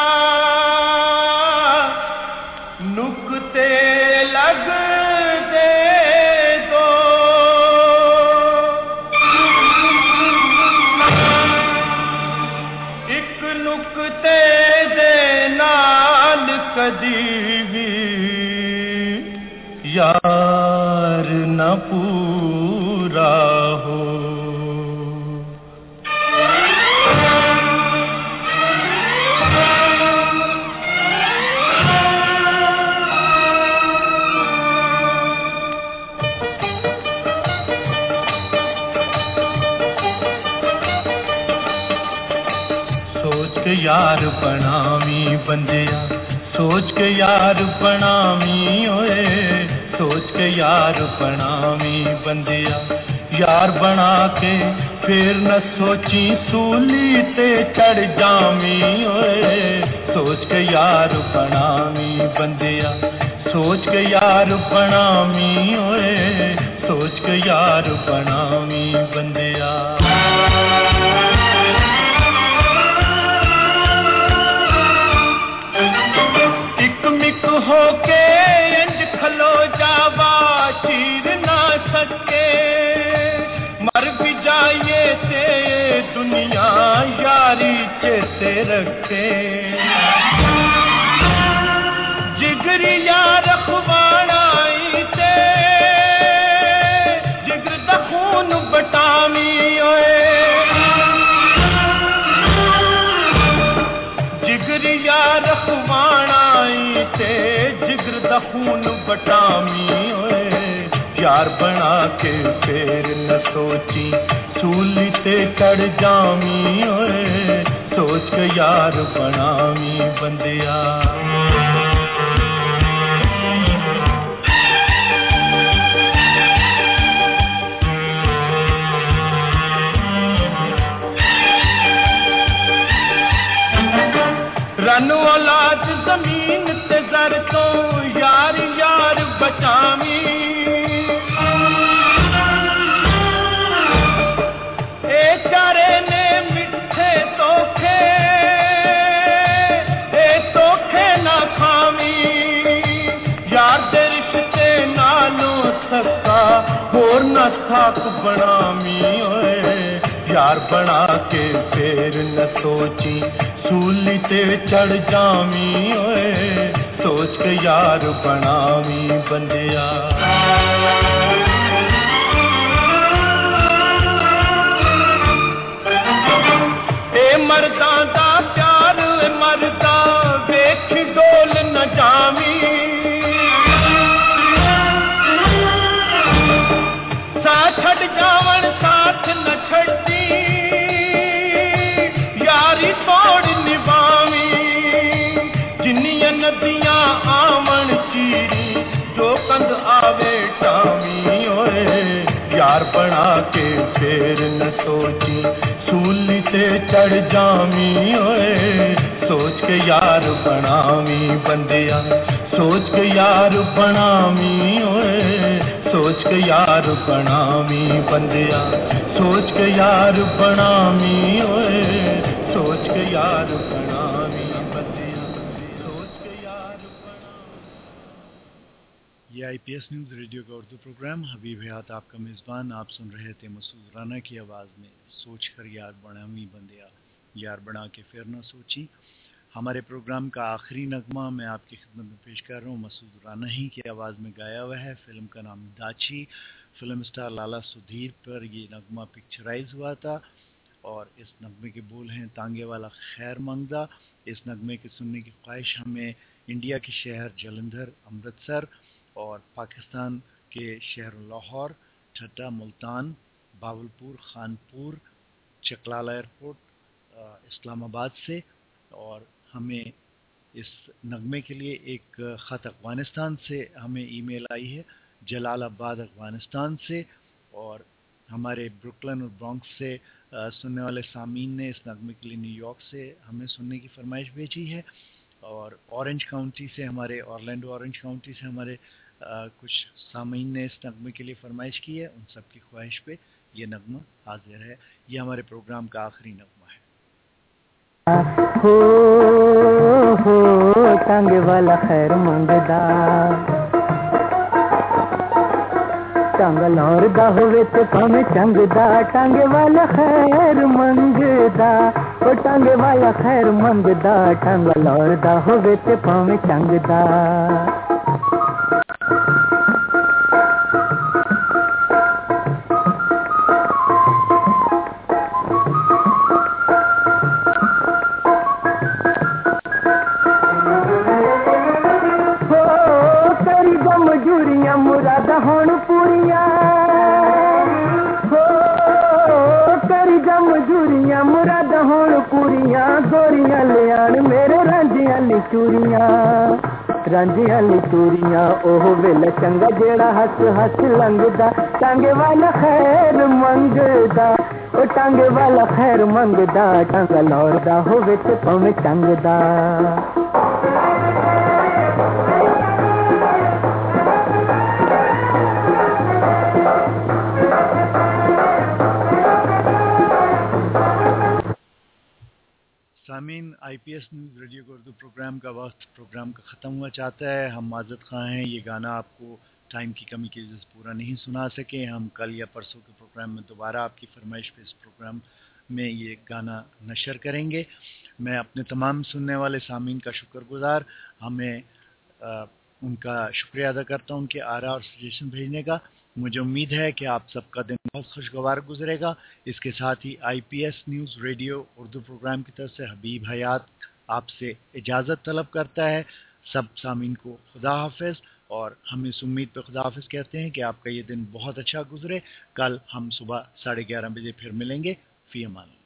نکتے لگ دے دو, ایک نکتے دے نال کدی بھی یار نہ پورا ہو. سوچ کے یار بناوی بندیا, سوچ کے یار بناوی ہوئے, سوچ کے یار بناوی بندیا, یار بنا کے پھر نہ سوچی سولی تے چڑھ جامی ہوئے. سوچ کے یار بناوی بندیا, سوچ کے یار بناوی ہوئے, سوچ کے یار بناوی بندیا. ایک مک ہو کے انج کھلو جاوا چیر نہ سکے, مر بھی جائیے تے دنیا یاری چیتے رکھے. جگری یار اخواڑائی تے جگر دا خون بٹامی ہوئے, جگری یار اخواڑائی تے جگر دا خون بٹامی ہوئے. یار بنا کے پھر نہ سوچی سولی تے چڑھ جامی ہوئے. سوچ کے یار بناوی بندیا. رن اولاد زمین تے زر تو یار یار بچاوی. اے چارے نے مٹھے توکھے, اے توکھے نہ کھاوی. یار دے رشتے نالوں سکا ہور نہ ساک بناوی ہوئے. یار بنا کے پھر نہ سوچی سولی تے چڑھ جاویں اوئے سوچ کے یار بناویں بندیا اے مرداں دا پیار اے مردا ویکھ ڈول نہ جاویں ساتھ چھڈ جاون ساتھ نہ چھڈی یاری توڑ نبھاویں جنیاں ندیاں آون چیری جو کند آوے ٹاویں اوئے یار بنا کے پھر نہ سوچی سولی تے چڑھ جاویں اوئے سوچ کے یار بناویں بندیا سوچ کے یار بناویں اوئے سوچ کے یار بناویں بندیا سوچ کے یار بناویں اوئے سوچ کے یار بناویں بندیا سوچ کے یار یہ I P S news radio کا اردو پروگرام حبیب حیات آپ کا میزبان آپ سن رہے تھے مسعود رانا کی آواز میں سوچ کر یار بناویں بندیا یار بنا کے پھر نہ سوچی ہمارے پروگرام کا آخری نغمہ میں آپ کی خدمت میں پیش کر رہا ہوں مسعود رانا ہی کی آواز میں گایا ہوا ہے فلم کا نام داچی فلم سٹار لالا سدھیر پر یہ نغمہ پکچرائز ہوا تھا اور اس نغمے کے بول ہیں تانگے والا خیر منگدا اس نغمے کے سننے کی خواہش ہمیں انڈیا کے شہر جلندھر امرتسر اور پاکستان کے شہر لاہور ٹھٹا ملتان باولپور خانپور چکلال ایئرپورٹ اسلام آباد سے اور ہمیں اس نغمے کے لیے ایک خط افغانستان سے ہمیں ای میل آئی ہے جلال آباد افغانستان سے اور ہمارے بروکلن اور برانکس سے سننے والے سامعین نے اس نغمے کے لیے نیو یارک سے ہمیں سننے کی فرمائش بھیجی ہے اور اورنج کاؤنٹی سے ہمارے اورلینڈو اورنج کاؤنٹی سے ہمارے کچھ سامعین نے اس نغمے کے لیے فرمائش کی ہے ان سب کی خواہش پہ یہ نغمہ حاضر ہے یہ ہمارے پروگرام کا آخری نغمہ ہے ہو ہو ٹانگے والا خیر منگدا ٹانگ لوردا ہوئے تے پاویں چنگدا ٹانگے والا خیر منگدا او ٹانگے والا خیر منگدا ٹانگ لوردا ہوئے تے پاویں چنگدا رانجیاں لی چوریاں اوہ ویلا چنگا جیڑا ہس ہس لنگدا ٹانگے والا خیر منگدا او ٹانگے والا خیر منگدا ٹانگا لوردا ہووے تے پاویں چنگدا سامعین I P S news radio کا اردو پروگرام کا وقت پروگرام کا ختم ہوا چاہتا ہے ہم معذرت خواہ ہیں یہ گانا آپ کو ٹائم کی کمی کی وجہ سے پورا نہیں سنا سکے ہم کل یا پرسوں کے پروگرام میں دوبارہ آپ کی فرمائش پہ اس پروگرام میں یہ گانا نشر کریں گے میں اپنے تمام سننے والے سامعین کا شکر گزار ہمیں آ, ان کا شکریہ ادا کرتا ہوں ان کے آراء اور سجیشن بھیجنے کا مجھے امید ہے کہ آپ سب کا دن بہت خوشگوار گزرے گا اس کے ساتھ ہی I P S news radio Urdu programme کی طرف سے حبیب حیات آپ سے اجازت طلب کرتا ہے سب سامعین کو خدا حافظ اور ہم اس امید پہ خدا حافظ کہتے ہیں کہ آپ کا یہ دن بہت اچھا گزرے کل ہم صبح ساڑھے گیارہ بجے پھر ملیں گے فی امان اللہ